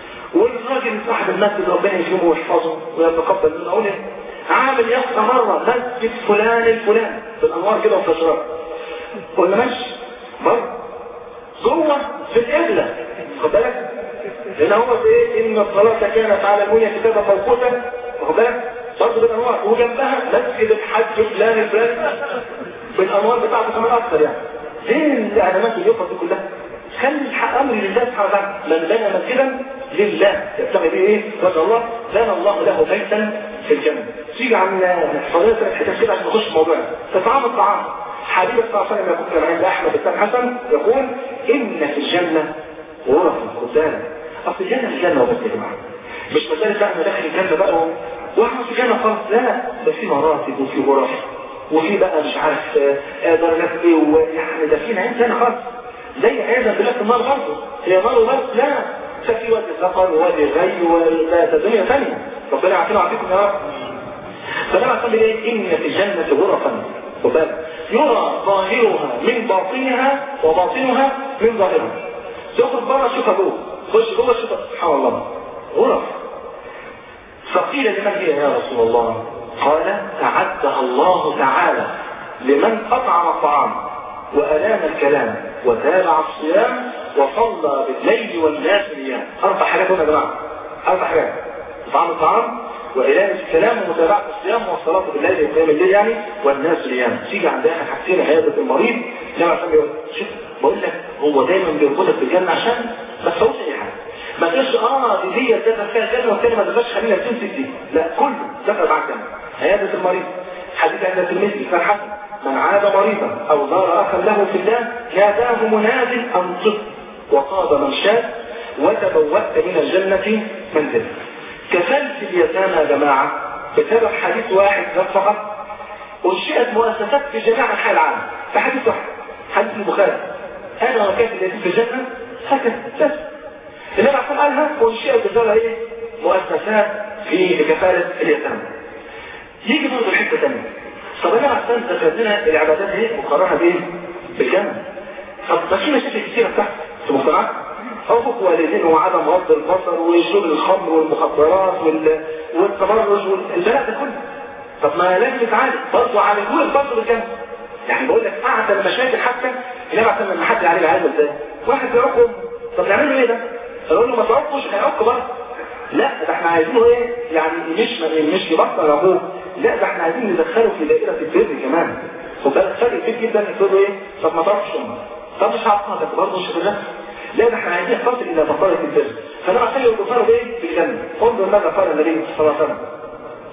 [SPEAKER 1] والراجل صاحب المسجد ربنا يكرمه ويحفظه ويتقبل منه اقول ايه؟ عامل يسقى مرة مسجد فلان الفلان بالأنوار كده وفشرات قلنا ماشي مرة جوه في القبلة خد بالك هنا هو في ايه ان الصلاة كانت على المؤمنين كتابا موقوتا خد بالك برضه بالأنوار وجنبها مسجد الحج فلان الفلان بالأنوار بتاعته كمان أكثر يعني ليه الإعلانات اللي يقف دي كلها؟ خلي الحق أمر لله سبحانه وتعالى من بنى مسجدا لله يبتغي به ايه؟ وجه الله بنى الله له بيتا في الجنة. تيجي عن فضيلة الحديث كده عشان نخش في موضوعنا. تطعام الطعام. حديث صلى الله عليه وسلم يقول عند أحمد بن حسن يقول إن في الجنة غرف قدام. أصل الجنة في الجنة وبس يا جماعة. مش مسألة بقى أنا داخل الجنة بقى واحنا في الجنة خالص لا ده في مراتب وفي غرف وفي بقى مش عارف درجات ايه ويعني ده في نعيم ثاني خالص. زي عياذا بالله في النار برضه هي نار وبس لا في وادي الزفر ووادي الغي وده دنيا ثانية ربنا يعافينا ويعافيكم يا رب. فلما قال ايه ان في الجنة غرفا وباب يرى ظاهرها من باطنها وباطنها من ظاهرها. تخرج بره شوفها جوه خش جوه شوفها سبحان الله غرف. فقيل لمن هي يا رسول الله؟ قال أعدها الله تعالى لمن أطعم الطعام وألام الكلام وتابع الصيام وصلى بالليل والناس نيام. 4 حاجات هنا يا جماعه 4 حاجات إطعام الطعام وإلام الكلام ومتابعة الصيام والصلاة بالليل وقيام الليل يعني والناس نيام. تيجي عند آخر حاجتين عيادة المريض لما عشان بيقول شوف بقول لك هو دايما بيربطك بالجنة عشان ما تفوتش أي حاجة ما تقولش دي دخل فيها الجنة والتاني ما دخلش خلينا تمسك دي لا كله دخل مع الجنة. عيادة المريض حديث عند الترمذي كان حسن من عاد مريضا أو زار أخا له في الله ناداه مناد أن صدق وقاد من شاء وتبوأت من الجنة منزلا. كفلت اليتامى يا جماعة بسبب حديث واحد بس فقط أنشئت مؤسسات في جميع أنحاء العالم في حديث واحد حديث البخاري أنا وكافل اليتيم في الجنة هكذا بس اللي أنا عشان قالها أنشئت بسبب إيه؟ مؤسسات في كفالة اليتامى. يجي برضه الحتة ثانية طب أنا عشان ذكرنا العبادات دي مقارنة بإيه؟ بالجنة. طب ما في مشاكل كثيرة بتحصل في المجتمعات حقوق والدين وعدم غض البصر وشرب الخمر والمخدرات والتبرج والبلاء ده كله. طب ما لازم يتعالج برضه عالجوه برضه بالجنة. يعني بقول لك اعتى المشاكل حتى اللي بعد لما حد يعالج عالج ازاي؟ واحد بيعقم طب نعمل له ايه ده؟ اقول له ما تعقش هيعق برضه. لا ده احنا عايزينه ايه؟ يعني مش يبطل ابوه لا ده احنا عايزين ندخله في دائرة البر كمان. وده فرق كبير جدا تقول له ايه؟ طب ما تعرفش طب مش هعقمك برضه مش هتغلق لا ده احنا عايزين خاطر الى بطالة البر. فانا عشان يبقى ايه في الجنة انظر ماذا قال النبي صلى الله عليه وسلم. حديث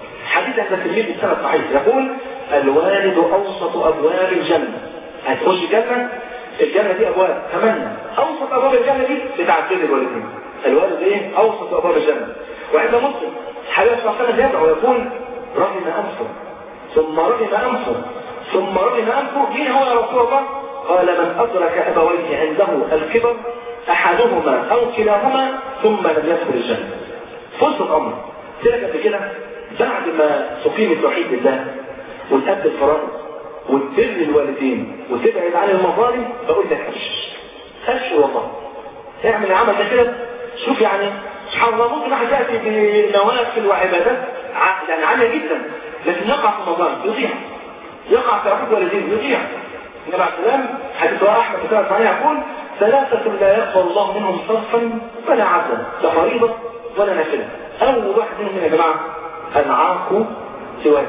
[SPEAKER 1] حديث عند الترمذي بالسند صحيح يقول الوالد اوسط ابواب الجنه. هتخش الجنه دي ابواب 8 اوسط ابواب الجنه دي بتاعت الوالدين. الوالد ايه؟ اوسط ابواب الجنه. وعند مسلم حديث صلى الله عليه وسلم يدعو ويقول رغم انفه ثم رغم انفه ثم رغم انفه. مين هو يا رسول الله؟ قال من ادرك ابويه عنده الكبر احدهما او كلاهما ثم لم يدخل الجنه. فرصه الامر تلك قبل كده بعد ما تقيم التوحيد لله وتأدي الفرائض وتبر الوالدين وتبعد عن المظالم، بقول لك أبشر والله اعمل العمل ده كده. شوف يعني سبحان الله ممكن واحد يأتي بنوافل وعبادات يعني عالية جدا لكن يقع في المظالم يضيع، يقع في عقوق والدين يضيع. النبي عليه السلام حديث أحمد بن حنبل يقول ثلاثة لا يقبل الله منهم صرفا ولا عدلا لا فريضة ولا نافلة. أول واحد منهم يا جماعة العاق سواد.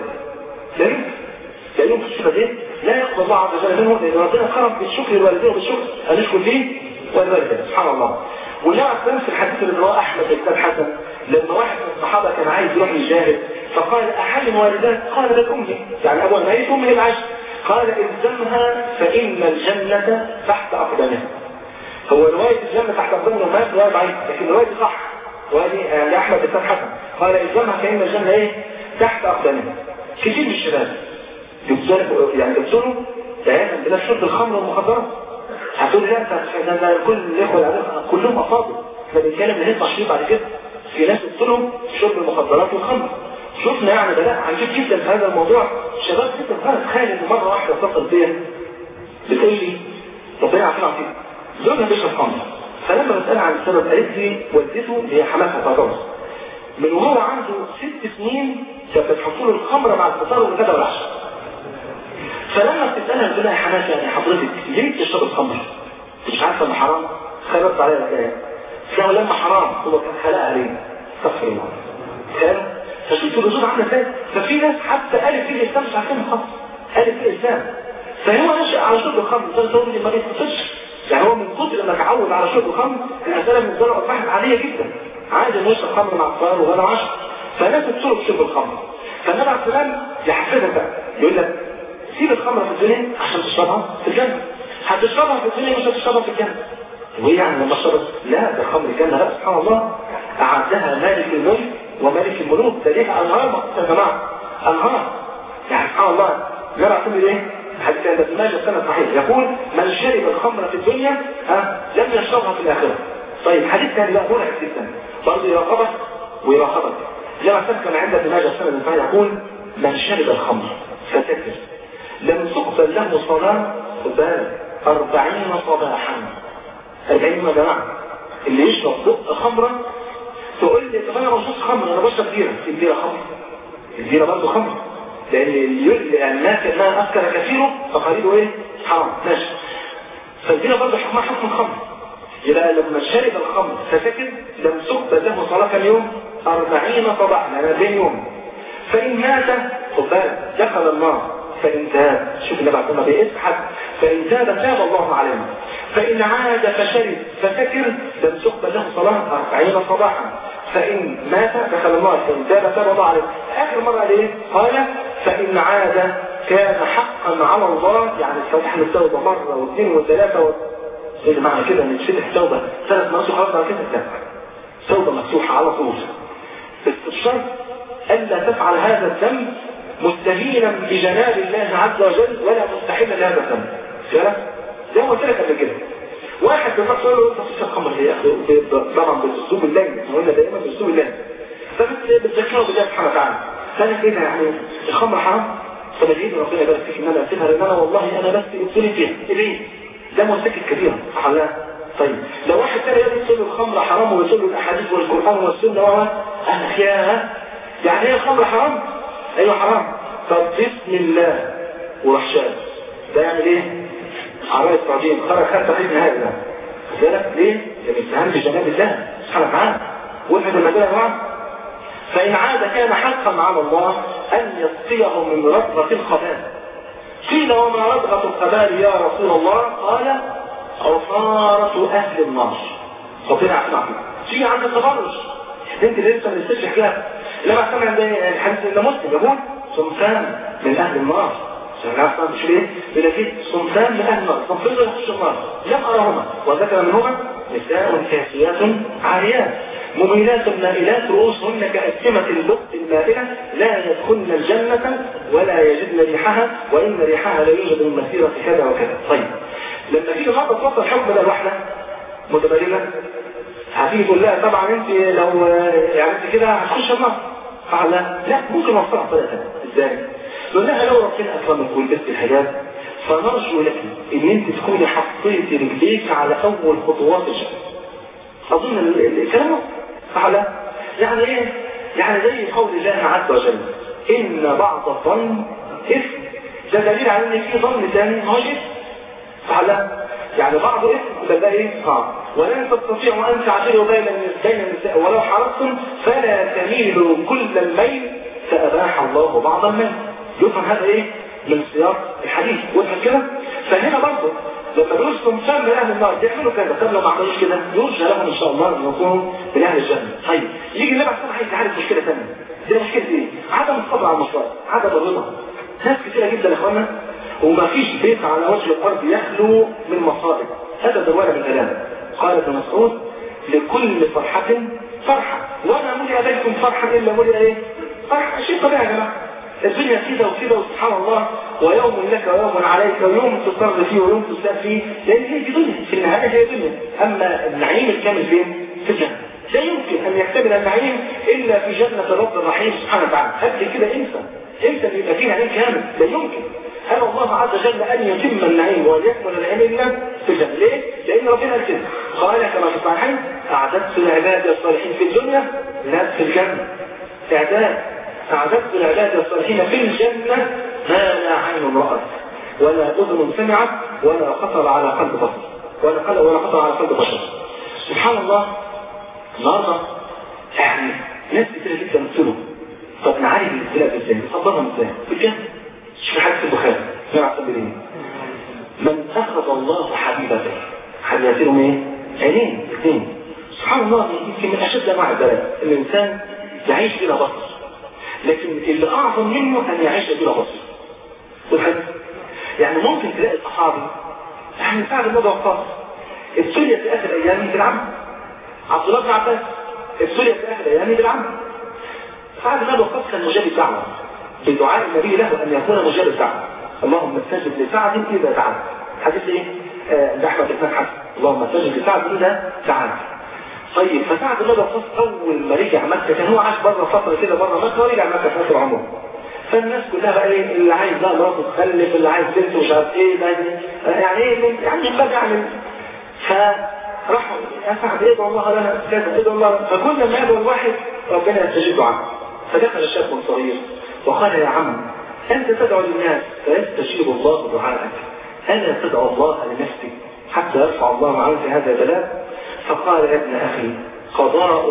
[SPEAKER 1] لا يمكن الصفة دي لا يقبل الله عز وجل منه لأن ربنا خرج بالشكر للوالدين وبالشكر أن يشكر فيه والوالدين سبحان الله. والنبي عليه السلام في الحديث اللي رواه أحمد بن حسن لما واحد من الصحابة كان عايز يروح يجاهد فقال أحد والدات؟ قال بل أمي، يعني أبوها ميت أمي العشر. قال الزمها فإن الجنة تحت أقدامها. هو رواية الجنة تحت أقدامها ما رواية ضعيفة لكن رواية صح. وهذه لأحمد بن حسن قال الزمها فإن الجنة إيه؟ تحت أقدامها. كثير من الشباب يبذلوا عياذا بالله شرب الخمر والمخدرات. هتقول لا ده كل الاخوه كلهم افاضل، احنا بنتكلم ان نسمع شيء بعد كده في ناس يبذلوا شرب المخدرات والخمر. شفنا يعني بلاء عجيب جدا في هذا الموضوع. شباب جدا فعلا تخيل مره واحده اتصل بيا بتقول لي ربنا يعافينا فيك زوجها بيشرب خمر. فلما بسالها عن السبب قالت لي والدته هي حماتها تعتبر من وهو عنده 6 سنين كانت بتحط له الخمره مع الفطار والغداء والعشاء. فلما بتسالها تقول لها يا حماتي يعني حضرتك ليه بتشرب الخمر؟ مش عارفه ان حرام؟ خربت عليها الحكايه. فلو لما حرام هو كان خلقها ليه؟ استغفر الله. فشفتوا الرسول عامله ازاي؟ ففي ناس حتى قالت في الاسلام مش عارفين الخمر. قالت في الاسلام. فهو نشأ على شرب الخمر زي تقول لي ما بيتفصلش. يعني هو من كتر ما اتعود على شرب الخمر المساله بالنسبه له اصبحت عاديه جدا. عادي انه يشرب خمر مع الفطار وغدا وعشاء. فالناس بتشرب شرب الخمر. فالنبي عليه السلام يحفزها بقى يقول لك سيب الخمر في الدنيا عشان تشربها في الجنة. هتشربها في الدنيا مش هتشربها في الجنة. وهي يعني لما شربت لا ده خمر الجنة لا سبحان الله أعدها مالك الملك وملك الملوك. ده ليه أنهار يا جماعة أنهار. يعني سبحان الله لا نعتمد إيه؟ حتى عند ابن ماجه السند صحيح يقول من شرب الخمر في الدنيا لم يشربها في الآخرة. طيب حديث ثاني لا مرعب جدا برضه يراقبك ويراقبك. لما كان عند ابن ماجه السند صحيح يقول من شرب الخمر فسكر لم تقبل له صلاة بل 40 صباحا. 40 يا جماعة اللي يشرب بق خمرة تقول لي طب انا بشرب خمر انا بشرب بيرة. البيرة خمر البيرة برضه خمر لان الناس ما اذكر كثيره فقليله ايه؟ حرام ماشي. فالبيرة برضه حكمها حكم الخمر. يبقى لما شرب الخمر فسكر لم تقبل له صلاة كم يوم؟ 40 صباحا يعني 40 يوم. فإن مات خد بالك دخل النار. فإن تاب شوف اللي بعدنا بيسحب فإن تاب تاب الله عليه. فإن عاد فشرب فسكر لم تقبل له صلاة 40 صباحا. فإن مات دخل النار. فإن تاب تاب الله عليه. آخر مرة ليه؟ قال فإن عاد كان حقا على الله. يعني فتح التوبة مرة واثنين وثلاثة إيه معنى كده ان تفتح توبة 3 مرات وخلاص على كده لا. توبة مفتوحة على طول. الشرط ألا تفعل هذا الذنب مستهينا بجلال الله عز وجل ولا مستحيلا لهذا الذنب. فعلا؟ زي ما قلت لك قبل كده. واحد بيفكر له انت بتشرب خمر ليه؟ طبعا بالاسلوب اللين، احنا قلنا دائما بالاسلوب اللين. فبتذكره بالله سبحانه وتعالى. فانا كده يعني الخمر حرام؟ فبجيب ربنا يبارك فيك ان انا اسيبها لان انا والله انا بس ابتلي فيها. ليه؟ ده مرتكب كبيره صح ولا لا؟ طيب لو واحد تاني يقول له الخمر حرام ويقول له الاحاديث والقران والسنه انا يا يعني هي الخمر حرام؟ ايوه حرام. طب بسم الله ورحشان ده يعمل ايه؟ عراية تعظيم خرج تحيط نهائي ده ذلك ليه؟ لأن استهان بجناب الله سبحانه وتعالى وفد المدينة معه. فإن عاد كان حقا على الله أن يسقيه من رضغة الخبال. قيل وما رضغة الخبال يا رسول الله؟ قال عصارة أهل النار. ربنا يعفو عنه. في عند التبرج انت اللي لسه بتستشرح فيها. لما سمع الحديث ان مسلم يقول صنفان من اهل النار، سمعنا مش ليه؟ يقول لك صنفان من اهل النار، صنفين يخشوا النار لم ارهما، وذكر منهما نساء كاسيات عاريات مميلات مائلات رؤوسهن كأسمة اللقط المائلة لا يدخلن الجنة ولا يجدن ريحها وإن ريحها لا يوجد من مسيرة كذا وكذا. طيب لما تيجي مرة توصل الحكم ده لوحدة متبادلة هتيجي تقول لها طبعا انت لو يعني انت كده هتخش النار، فعلا لا ممكن نوصلها بطريقة ثانية. ازاي؟ تقول لها لو ربنا اكرمك ولبست الحجاب فنرجو لك ان انت تكوني حطيتي رجليك على اول خطوات الجنة. اظن الكلام فعلا يعني ايه؟ يعني زي قول الله عز وجل ان بعض الظن اثم، ده دليل على ان في ظن ثاني هو اثم. فعلا يعني بعض اثم ده ايه؟ ولن تستطيعوا ان تعدلوا بين النساء ولو حرصتم فلا تميلوا كل الميل فاباح الله بعض الميل. يفهم هذا ايه؟ من سياق الحديث وافهم كده. فهنا برضه لما بيقولوا صنفان من اهل النار بيعملوا كذا، طب لو ما عملوش كده يرجى لهم ان شاء الله ان يكونوا من اهل الجنه. طيب يجي النبي عليه الصلاه والسلام عايز يعرف مشكله ثانيه. دي مشكله ايه؟ عدم الصبر على المصائب، عدم الرضا. ناس كثيره جدا يا اخوانا وما فيش بيت على وجه الارض يخلو من مصائب ابدا ولا من الام. قال ابن مسعود لكل فرحه فرحه وما ملئ بيتكم فرحا الا ملئ ايه؟ فرحه. شيء طبيعي يا جماعه، الدنيا كده وكده وسبحان الله، ويوم لك ويوم عليك ويوم تقر فيه ويوم تسال فيه، لان هي دي دنيا في النهايه هي دنيا. اما النعيم الكامل فين؟ في الجنه. لا يمكن ان يكتمل النعيم الا في جنه الرب الرحيم سبحانه وتعالى. قبل كده انسى ان يبقى فيه نعيم كامل، لا يمكن. قال الله عز وجل ان يتم النعيم وليكمل النعيم الا في الجنه. ليه؟ لان ربنا قال كده، قال كما في الصحيحين اعددت لعبادي الصالحين في الدنيا لا في الجنه. أعددت لعبادي الصالحين في الجنة ما لا عين رأت ولا أذن سمعت ولا خطر على قلب بشر ولا خطر على قلب بشر. سبحان الله. النهارده يعني ناس كتير جدا مثلوا. طب نعالج الابتلاء ازاي؟ نصبرهم ازاي؟ بالجنة. شوف حديث البخاري نعم سبيلين من أخذ الله حبيبتهم ايه؟ عينين اثنين. سبحان الله يمكن من أشد أنواع البلاء الإنسان يعيش بلا بصر، لكن اللي أعظم منه أن يعيش بلا بصر. والحديث يعني ممكن تلاقي الصحابي يعني سعد بن وقاص ابتلي في آخر أيامه بالعمى. عبد الله بن عباس ابتلي في آخر أيامه بالعمى. سعد بن وقاص كان مجاب الدعوة بدعاء النبي له أن يكون مجاب الدعوة. اللهم استجب لسعد إذا دعاك. حديث إيه؟ أحمد بن حسن اللهم استجب لسعد إذا دعاك. طيب فسعد بن وقاص أول ما رجع مكة كان هو عاش بره فترة كده بره مكة ورجع مكة في آخر عمره. فالناس كلها بقى ايه اللي عايز بقى مراته تخلف اللي عايز بنته مش عارف ايه ده يعني ايه يعني بقى يعمل. فراحوا يا سعد ادعو الله لنا كذا ادعو الله، فكل ما يدعو الواحد ربنا يستجيب دعاءه. فدخل شاب صغير وقال يا عم انت تدعو للناس فيستجيب الله دعاءك، الا تدعو الله لنفسك حتى يرفع الله عنك هذا البلاء؟ فقال يا ابن اخي قضاء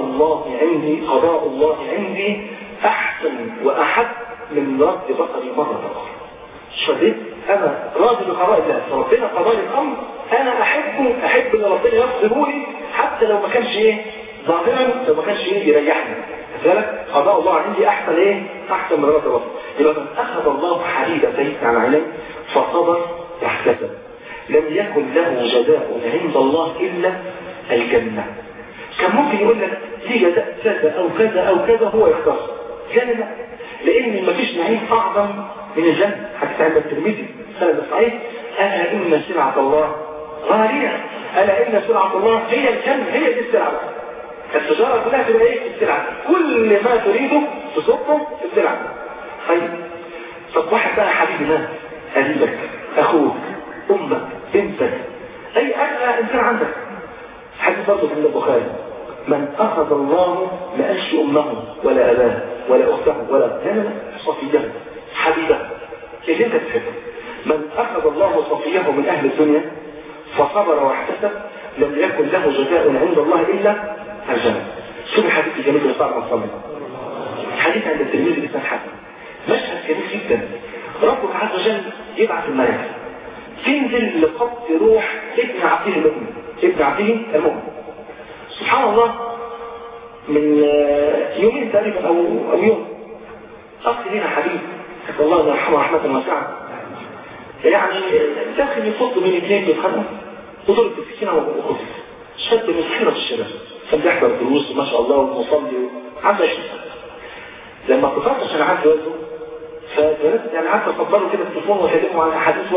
[SPEAKER 1] الله عندي احسن واحب من رد بصري مرة أخرى. شديد أنا راضي بقضاء الله، فربنا قضاء الأمر أنا أحب أن ربنا يقضيه لي حتى لو ما كانش إيه ظاهرا، لو ما كانش إيه يريحني. لذلك قضاء الله عندي أحسن إيه؟ أحسن من رد بصري. يبقى من أخذ الله حبيبتيه على عينيه فصبر واحتسب لم يكن له جزاء عند الله إلا الجنة. كان ممكن يقول لك ليه جزاء كذا أو كذا أو كذا هو يختار جنة، لأن مفيش نعيم أعظم من الجنة. حتى عند الترمذي سند صحيح ألا إن سلعة الله غالية، ألا إن سلعة الله هي الجنة، هي دي السلعة. التجارة كلها تبقى إيه؟ السلعة، كل ما تريده تصبه السلعة. طيب طب واحد بقى حبيبي ناس قريبك أخوك أمك بنتك أي أغلى إنسان عندك. حديث برضه في البخاري من أخذ الله ما قالش أمه ولا أباه ولا أخته ولا لا صفيه حبيبه اللي انت تحبه. من أخذ الله صفيه من أهل الدنيا فصبر واحتسب لم يكن له جزاء عند الله إلا الجنة. شوف الحديث الجميل اللي صار من صلى حديث عند الترمذي بسند حسن، مشهد جميل جدا. ربك عز وجل يبعث الملائكة تنزل لقبض روح ابن عبده المؤمن، ابن عبده المؤمن. سبحان الله من يومين تقريبا او يوم، اخ لينا حبيب الله يرحمه رحمه واسعه، يعني داخل يفض من اثنين بيتخانقوا وضرب بالسكينه وخذ شد من خيره الشباب، كان بيحضر دروس ما شاء الله ومصلي عنده 20 سنه. لما اتصلت عشان عارف والده فجلست يعني قعدت اصبره كده التليفون واكلمه عن احاديث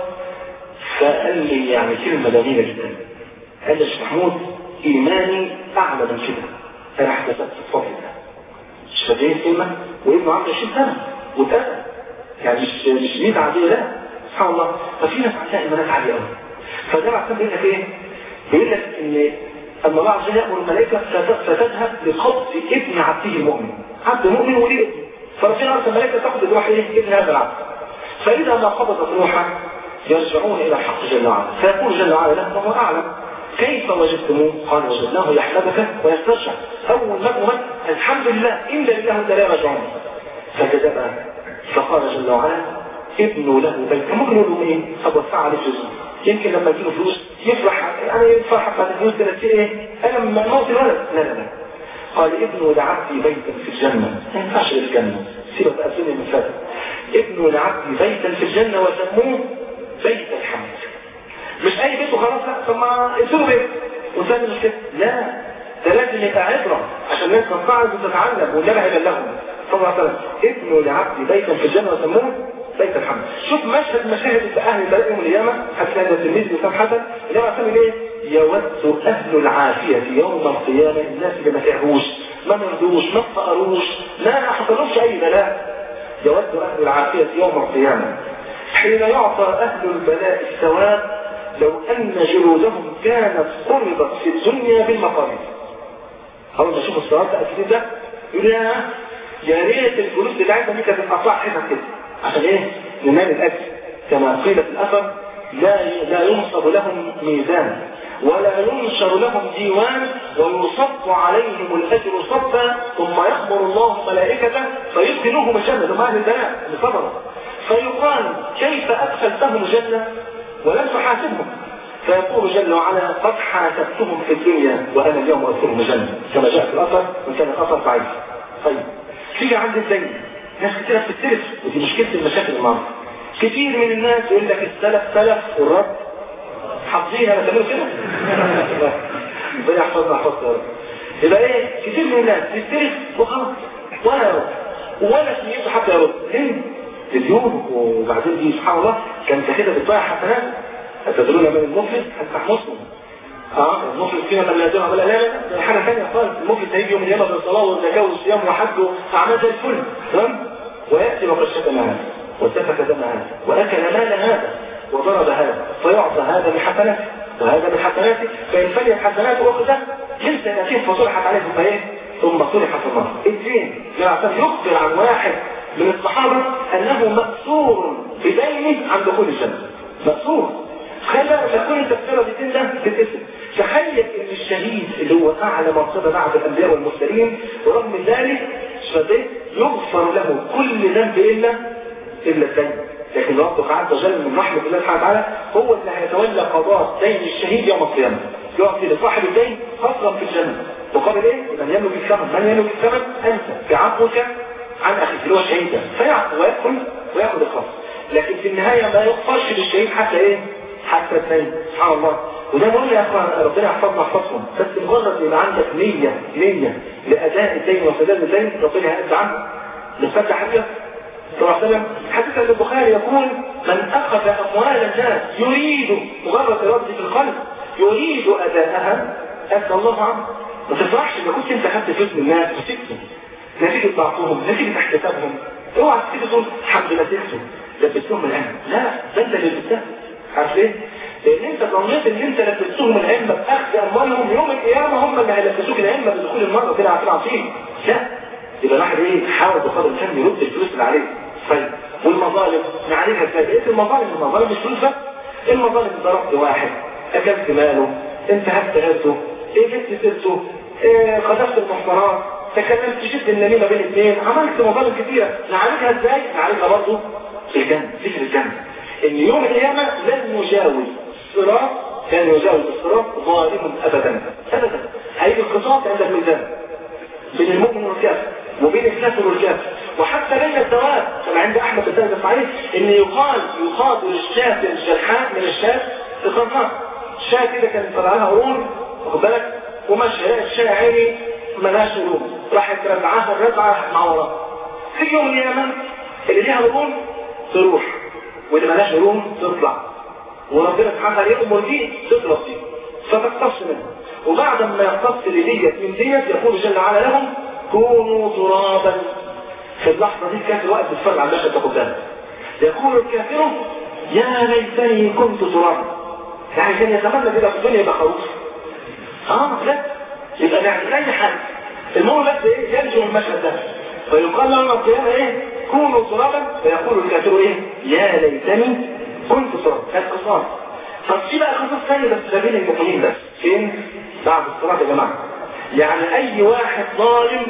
[SPEAKER 1] فقال لي يعني كلمه جميله جدا. قال لي يا شيخ محمود ايماني اعلى من كده، انا احتسبت بفضل الله. مش فاكرين كلمه وابنه عنده 20 سنه واتقتل، يعني مش بيد عاديه، لا سبحان الله. ففي ناس عندها ايمانات عاليه قوي. فده عشان بيقول لك ايه؟ بيقول لك ان اما الله عز وجل يامر الملائكه فتذهب لقبض ابن عبده المؤمن، عبد مؤمن وليه ابن، فربنا ارسل الملائكه تاخذ روح ايه؟ ابن هذا العبد. فاذا ما قبضت روحه يرجعون الى الحق جل وعلا، فيقول جل وعلا له وهو اعلم كيف وجدتموه؟ قال وجدناه يحمدك ويسترجع. اول ما مات الحمد لله ان لله ولا راجعون. فكذب فقال جل وعلا ابنوا له بيتا. ممكن يقولوا ايه؟ ابوسع عليه جزء، يمكن لما يجيله فلوس يفرح، يعني يفرح بعد الفلوس ده ايه؟ انا لما موت الولد، لا لا لا. قال ابنوا لعبدي بيتا في الجنه، ما ينفعش الجنه، سيبك بقى الدنيا من فاتك. ابنوا لعبدي بيتا في الجنه وسموه بيت الحمد. مش اي بيت وخلاص، لا طب ما يسيبوا بيت وساب مش كده، لا ده لازم يبقى عبره عشان الناس تتعظ وتتعلم والنبي هيبلغهم صلى الله عليه وسلم. ابنوا لعبدي بيتا في الجنه وسموه بيت الحمد. شوف مشاهد اهل البلاء يوم القيامه، هتلاقي ده التلميذ وسام حسن اللي هو عشان ايه؟ يود اهل العافيه يوم القيامه الناس اللي ما تعبوش ما مرضوش ما فقروش ما حصلوش اي بلاء. يود اهل العافيه يوم القيامه حين يعطى اهل البلاء الثواب لو ان جلودهم كانت قرضت في الدنيا بالمقاريض. اول ما يشوفوا الثواب ده اكيد ده يقول يا ريت الجلود بتاعتنا دي كانت تتقطع حتت كده عشان ايه؟ ننال الاجر. كما قيل في الاثر لا ينصب لهم ميزان ولا ينشر لهم ديوان ويصب عليهم الاجر صبا ثم يخبر الله ملائكته فيدخلوهم الجنه لهم اهل البلاء اللي صبروا. فيقال كيف ادخلتهم الجنه ولم تحاسبهم؟ فيقول جل وعلا قد حاسبتهم في الدنيا وانا اليوم ادخلهم الجنه كما جاء في الاثر وان كان الاثر ضعيف. طيب تيجي عند الدين، ناس كتير بتختلف ودي مشكله المشاكل النهارده. كتير من الناس يقول لك السلف سلف والرب حافظين انا تعملوا كده ربنا يحفظنا يحفظنا يا رب. يبقى ايه؟ كتير من الناس تختلف وخلاص ولا يرد ولا سيئته حتى يرد. ليه؟ الديون. وبعدين دي سبحان الله كانت كده بتضيع حسنات. تدرون من المفلس هتفتح مسلم. المفلس فينا من لا يدرها ولا لا لا حاجه ثانيه خالص. المفلس هيجي يوم القيامه بالصلاه والزكاه والصيام وحج واعمال زي الفل تمام، وياتي وقد شتم هذا وسفك دم هذا واكل مال هذا وضرب هذا فيعطى هذا من حسناته وهذا من حسناته فان فليت حسناته اخذه من سنتين فصلحت عليه فايه ثم صلحت النار. الدين عشان يخبر عن واحد من الصحابه انه مأسور بدينه عن دخول الجنه. مأسور. تخيل لما تكون انت بسبب الدين ده بالاسم. تخيل ان الشهيد اللي هو اعلى مرتبه بعد الانبياء والمرسلين ورغم من ذلك يغفر له كل ذنب الا الدين. لكن ربك عز وجل من رحمه الله سبحانه وتعالى هو اللي هيتولى قضاء دين الشهيد يوم القيامه. يعطي لصاحب الدين فصلا في الجنه وقال ايه؟ من يملك الثمن، من يملك الثمن انت بعفوك عن اخيك اللي هو الشهيد ده فيعفو وياخذ الخاص. لكن في النهايه ما يغفرش للشهيد حتى ايه؟ حتى الدين. سبحان الله. وده مهم يا اخوان ربنا يحفظنا يحفظهم. بس مجرد يبقى عندك نيه لاداء الدين وسداد الدين ربنا هيأدي عنه. نفتح حاجه صلى الله عليه وسلم حديث البخاري يقول من اخذ اموال الناس يريد مجرد اراده في القلب يريد اداءها ادى الله عنه. ما تفرحش اذا كنت انت خدت فلوس من الناس وسكتوا نتيجه ضعفهم نتيجه احتسابهم. اوعى تيجي تقول الحمد لله سكتوا لبستهم العلم. لا ده انت اللي لبستها. عارف ليه؟ لان انت ظنيت ان انت لبستهم العلم باخذ اموالهم يوم القيامه هم اللي هيلبسوك العلم بدخول النار كده عارفين عارفين. لا يبقى الواحد ايه؟ حاول بقدر الامكان يرد الفلوس اللي عليه. طيب والمظالم نعالجها ازاي؟ ايه المظالم مش فلوس بس. المظالم ضربت واحد اكلت ماله انتهكت عرضه جبت سيرته قذفت المحترات تكلمت شد النميمه بين اثنين عملت مظالم كثيره. نعالجها ازاي؟ نعالجها برضه في الجنه. ذكر الجنه ان يوم القيامه لن يجاوز صراط كان يجاوز الصراط ظالم ابدا ابدا. هيجي القصاص عند الميزان بين المؤمن والكافر، وبين الكافر والكافر، وحتى بين الزواج. كما عند احمد بن صحيح ان يقاد الشاة الجرحاء من الشاة القرناء. الشاة كده كانت طلع لها قرون، واخد بالك، وماشيه لقت الشاة عيني ملهاش قرون، راحت رجعها الرجعه مع وراها. في يوم من الايام اللي ليها قرون تروح، واللي ملهاش قرون تطلع، وربنا سبحانه وتعالى يأمر دي تطلب دي فتقتص منها. وبعد ما يقتص لديت من ديت يقول جل وعلا لهم كونوا ترابا. في اللحظه دي الكافر واقف بيتفرج على المشهد ده قدامه، يقول الكافر يا ليتني كنت ترابا. يعني كان يتمنى كده في الدنيا يبقى خروف. لا يبقى يعني اي حاجه، المهم بس ايه يرجو المشهد ده. فيقال له يوم القيامه ايه كونوا ترابا، فيقول الكافر ايه يا ليتني كنت ترابا. هذا قصاص. طب في بقى قصص ثانيه بس بين المؤمنين بس. فين؟ بعد الصلاه يا جماعه. يعني اي واحد ظالم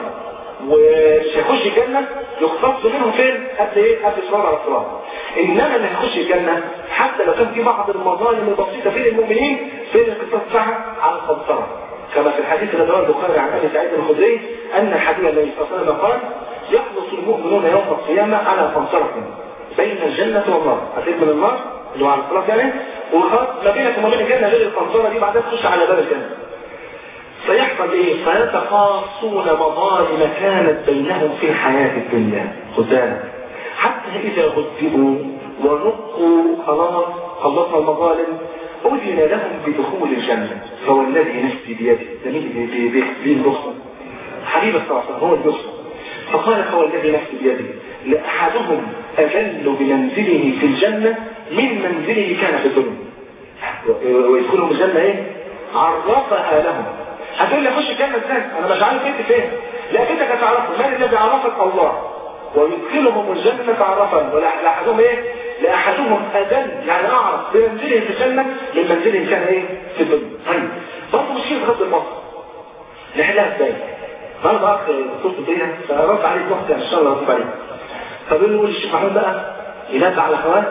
[SPEAKER 1] ومش هيخش الجنه يختص منهم فين؟ قبل ايه؟ قبل الصلاه على الصلاه. انما اللي هيخش الجنه حتى لو كان في بعض المظالم البسيطه بين المؤمنين فين القصاص بتاعها؟ على القنطره. كما في الحديث الذي رواه البخاري عن ابي سعيد الخدري ان الحبيب النبي صلى الله عليه وسلم قال يخلص المؤمنون يوم القيامه على قنطره بين الجنه والنار. هتجد من النار اللي هو على الصلاه يعني، وخلاص ما بينك وما بين الجنه غير القنطره دي، بعدها تخش على باب الجنه. فيحصل ايه؟ فيتقاصون مظالم كانت بينهم في الحياه الدنيا قدامك، حتى اذا غذبوا ونقوا خلاص خلصنا المظالم أذن لهم بدخول الجنة. فهو الذي نفسي بيده، ده مين بيخصم؟ حبيب صلى الله عليه وسلم هو اللي بيخصم. فقال هو الذي نفسي بيده لأحدهم أجل بمنزله في الجنة من منزله كان في الدنيا. ويدخلهم الجنة ايه؟ عرفها لهم. هتقول لي اخش الجنة ازاي؟ انا مش عارف انت فين. لا انت هتعرفه. من الذي عرفك؟ الله. ويدخلهم الجنة عرفا. ولأحدهم ايه؟ لأحدهم أدل يعني أعرف بمنزله في الجنة من منزله كان ايه؟ في الدنيا. طيب برضه مشكلة غض البصر نحلها ازاي؟ النهارده اخ دكتور طبية فرد عليه وقت ان شاء الله رد عليه. فبيقول له الشيخ محمود بقى ينادى على اخوات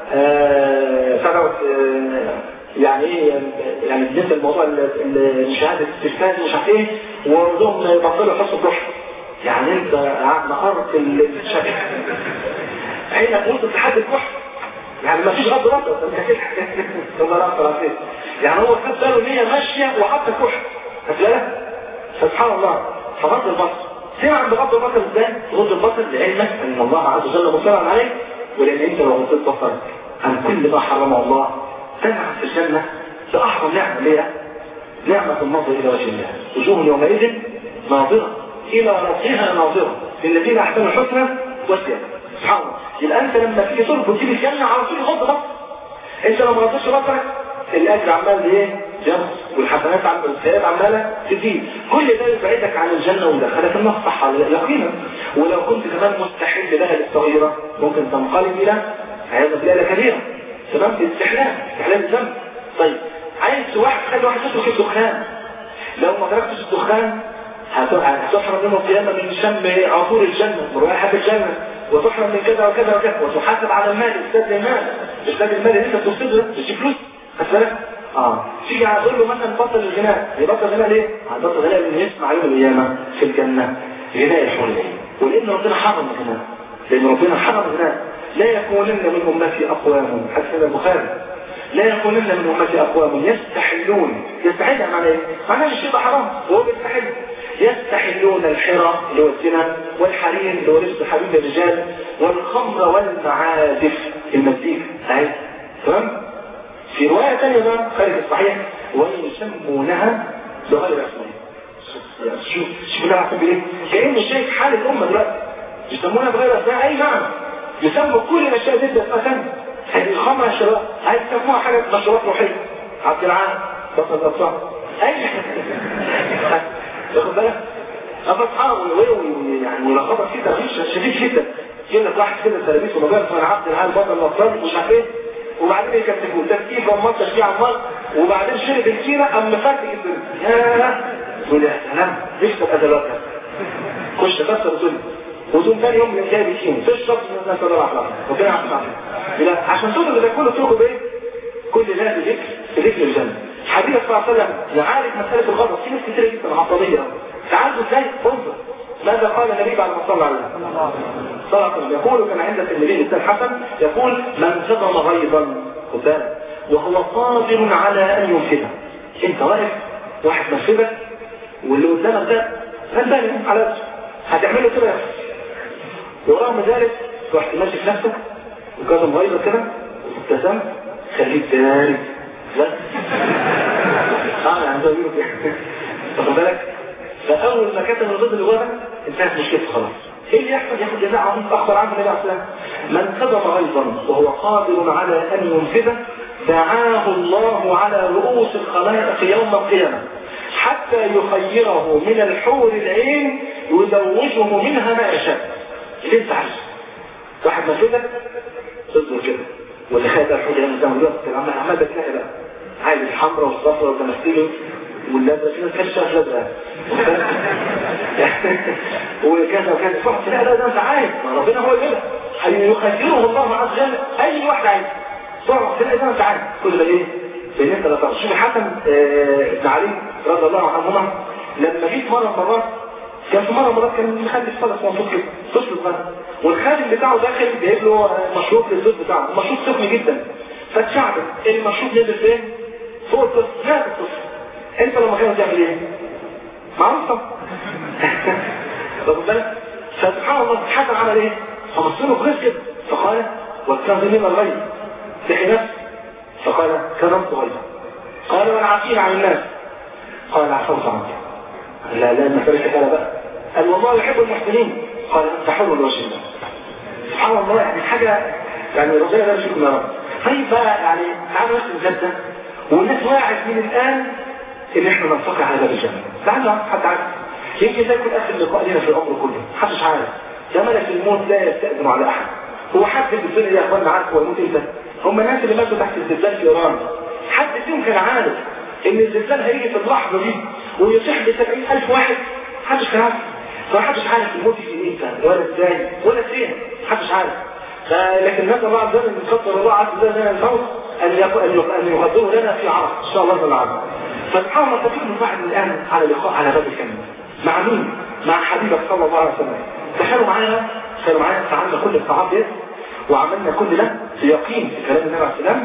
[SPEAKER 1] يعني ايه يعني بالنسبه لموضوع شهاده الاستشهاد ومش عارف ايه، ويقول لهم يبطلوا يحصوا الضحى. يعني انت نهارت الشكل عينك وصلت لحد الكحل، يعني ما فيش غض بصر انت كده الله رافع عليك. يعني هو خد باله ان هي ماشيه وحط الكحل هتلاقيها سبحان الله. فغض البصر سمع عند غض البصر ازاي؟ غض البصر لعلمك ان الله عز وجل مطلع عليك، ولان انت لو غضيت بصرك عن كل ما حرمه الله تنعم في الجنه باعظم نعمه ليها نعمه النظر الى وجه الله. وجوه يومئذ ناظره الى ربها ناظره للذين احسنوا الحسنى والزياده. سبحان الله. يبقى انت لما تيجي تربط تيجي الجنه على طول غض بصر. انت لو ما غضتش بصرك الاجر عمال ايه؟ ينقص، والحسنات والسيئات عماله تزيد. كل ده يبعدك عن الجنه ويدخلك النار صح يقينا. ولو كنت كمان مستحيل لها للصغيره ممكن تنقلب الى عياذا بالله كبيره. تمام؟ استحلال الذنب. طيب عايز واحد خلي واحد يترك الدخان. لو ما تركتش الدخان هتحرم يوم القيامه من شم عطور الجنه ورائحه الجنه، وتحرم من كذا وكذا وكذا، وتحاسب على المال استاذ المال. استاذ المال اللي انت بتفسده مش فلوس أسألك؟ تيجي هتقول له مثلا بطل الغناء. يبطل الغناء ليه؟ هتبطل الغناء لأنه يسمع يوم القيامة في الجنة غناء الحور. ولأن ربنا حرم الغناء. لأن ربنا حرم الغناء. لا يكونن من أمتي أقوام حديث البخاري لا يكونن من أمتي أقوام يستحلون. يستحل معناه ايه؟ معناه الشيء ده حرام وهو بيستحل. يستحلون الحرى اللي هو الزنا، والحرير اللي هو لبس حرير الرجال، والخمر والمعازف المزيكا. اهي تمام؟ في رواية ثانية بقى خارج الصحيح ويسمونها بغير اسمها. شوف الله عصب ايه؟ كأنه شايف حال الأمة دلوقتي يسمونها بغير اسمها. أي نعم يسموا كل الأشياء دي باسمها ثانية. هذه الخمر يا شباب هيسموها حاجة مشروبات روحية. عبد العال بطل الأطفال أي واخد بالك؟ أصحابه يعني لخبط كده مش شديد جدا. يقول لك واحد كده تلاميذ ومجال اسمه عبد العال بطل الأطفال مش عارف ايه، وبعدين يكتبوا تركيب ومصر فيه عمال، وبعدين شرب الكيرة أما فاتك الدنيا. يقول يا سلام يكتب أدلاتها خش كسر الدنيا وتقوم ثاني يوم من جاي بكين تشرب من الناس الله أحلام ربنا يعطيك عشان تقول ده كله تروحوا بايه؟ كل ده بذكر الجنة. حبيبك صلى الله عليه وسلم يعالج مسألة الغضب. في ناس كتير جدا عصبية، تعالوا ازاي؟ انظر ماذا قال النبي بعد ما صلى عليه صلى الله عليه وسلم. يقول كما عند الترمذي بن حسن، يقول من كظم غيظا قدامه وهو قادر على ان ينفذه. انت واقف واحد نفذك واللي قدامك ده فانتني على هتعمله كده، ورغم ذلك رحت ماشي في نفسك وكظم غيظك كده وابتسمت، خليك داري لا يعني زي ما بيقولوا كده، واخد بالك؟ فاول ما كتب الضد اللي جواك انتهت مشكلته خلاص. ايه اللي يحصل؟ ياخد جزاء عظيم اخبر عنه النبي عليه الصلاه والسلام: من كظم غيظا وهو قادر على ان ينفذه دعاه الله على رؤوس الخلائق يوم القيامه حتى يخيره من الحور العين يزوجه منها ما يشاء. اللي انت عايزه واحد نفذك تصبر كده، واللي خايف الحور العين زي ما بيقول عمال بتلاقي بقى عايز الحمراء والصفراء والتمثيل واللازقه، في ناس كشف لازقه وكذا وكذا صح. لا ده انت عايز، ربنا هو كده هيخيره الله عز وجل اي واحد عايز صح. لا ده انت عايز كل ده ليه؟ لان انت لا تعرف. شوف الحسن بن علي رضي الله عنهما لما جيت مرات كان في مرات كان مخلف خالص منطوق كده طفل صغير، والخادم بتاعه داخل جايب له مشروب للزوج بتاعه، مشروب سخن جدا، فاتشعبت المشروب نزل فين؟ فوق الطفل، مات الطفل. انت لما كانوا تعمل ايه؟ معروف طبعا واخد بالك؟ فسبحان الله الحسن عمل ايه؟ فبص له بغيظ كده فقال: والكاظمين الغيظ تحي نفسه، فقال: كظمت غيظا. قال: والعافين عن الناس، قال: عفوت عنك. لا ما فرقش كده بقى. قال: والله يحب المحسنين، قال: انت حر الوجه الله. سبحان الله، يعني حاجه يعني ربنا لا يشرك معه. طيب بقى يعني تعالوا نفس الجد والناس واعد من الان ان احنا ننفقع على باب الجنه. تعالوا حتى عارف يمكن ده يكون اخر لقاء لنا في الامر كله، محدش عارف. ده ملك الموت لا يستأذن على احد. هو حد في الدنيا يا اخوانا عارف هو يموت امتى؟ هم الناس اللي ماتوا تحت الزلزال في ايران، حد فيهم كان عارف ان الزلزال هيجي في اللحظه دي ويصيح ب 70,000 واحد؟ محدش كان عارف. فمحدش عارف الموت يجي امتى ولا ازاي ولا فين، محدش عارف. لكن نسال الله عز وجل ان يقدر الله عز وجل لنا الموت ان يقدره لنا في عرض ان شاء الله تعالى. فسبحان الله تفكر الواحد من الان على لقاء على باب الجنه مع مين؟ مع حبيبك صلى الله عليه وسلم. تخيلوا معايا فعلنا كل الطاعات دي وعملنا كل ده بيقين في كلام النبي عليه السلام،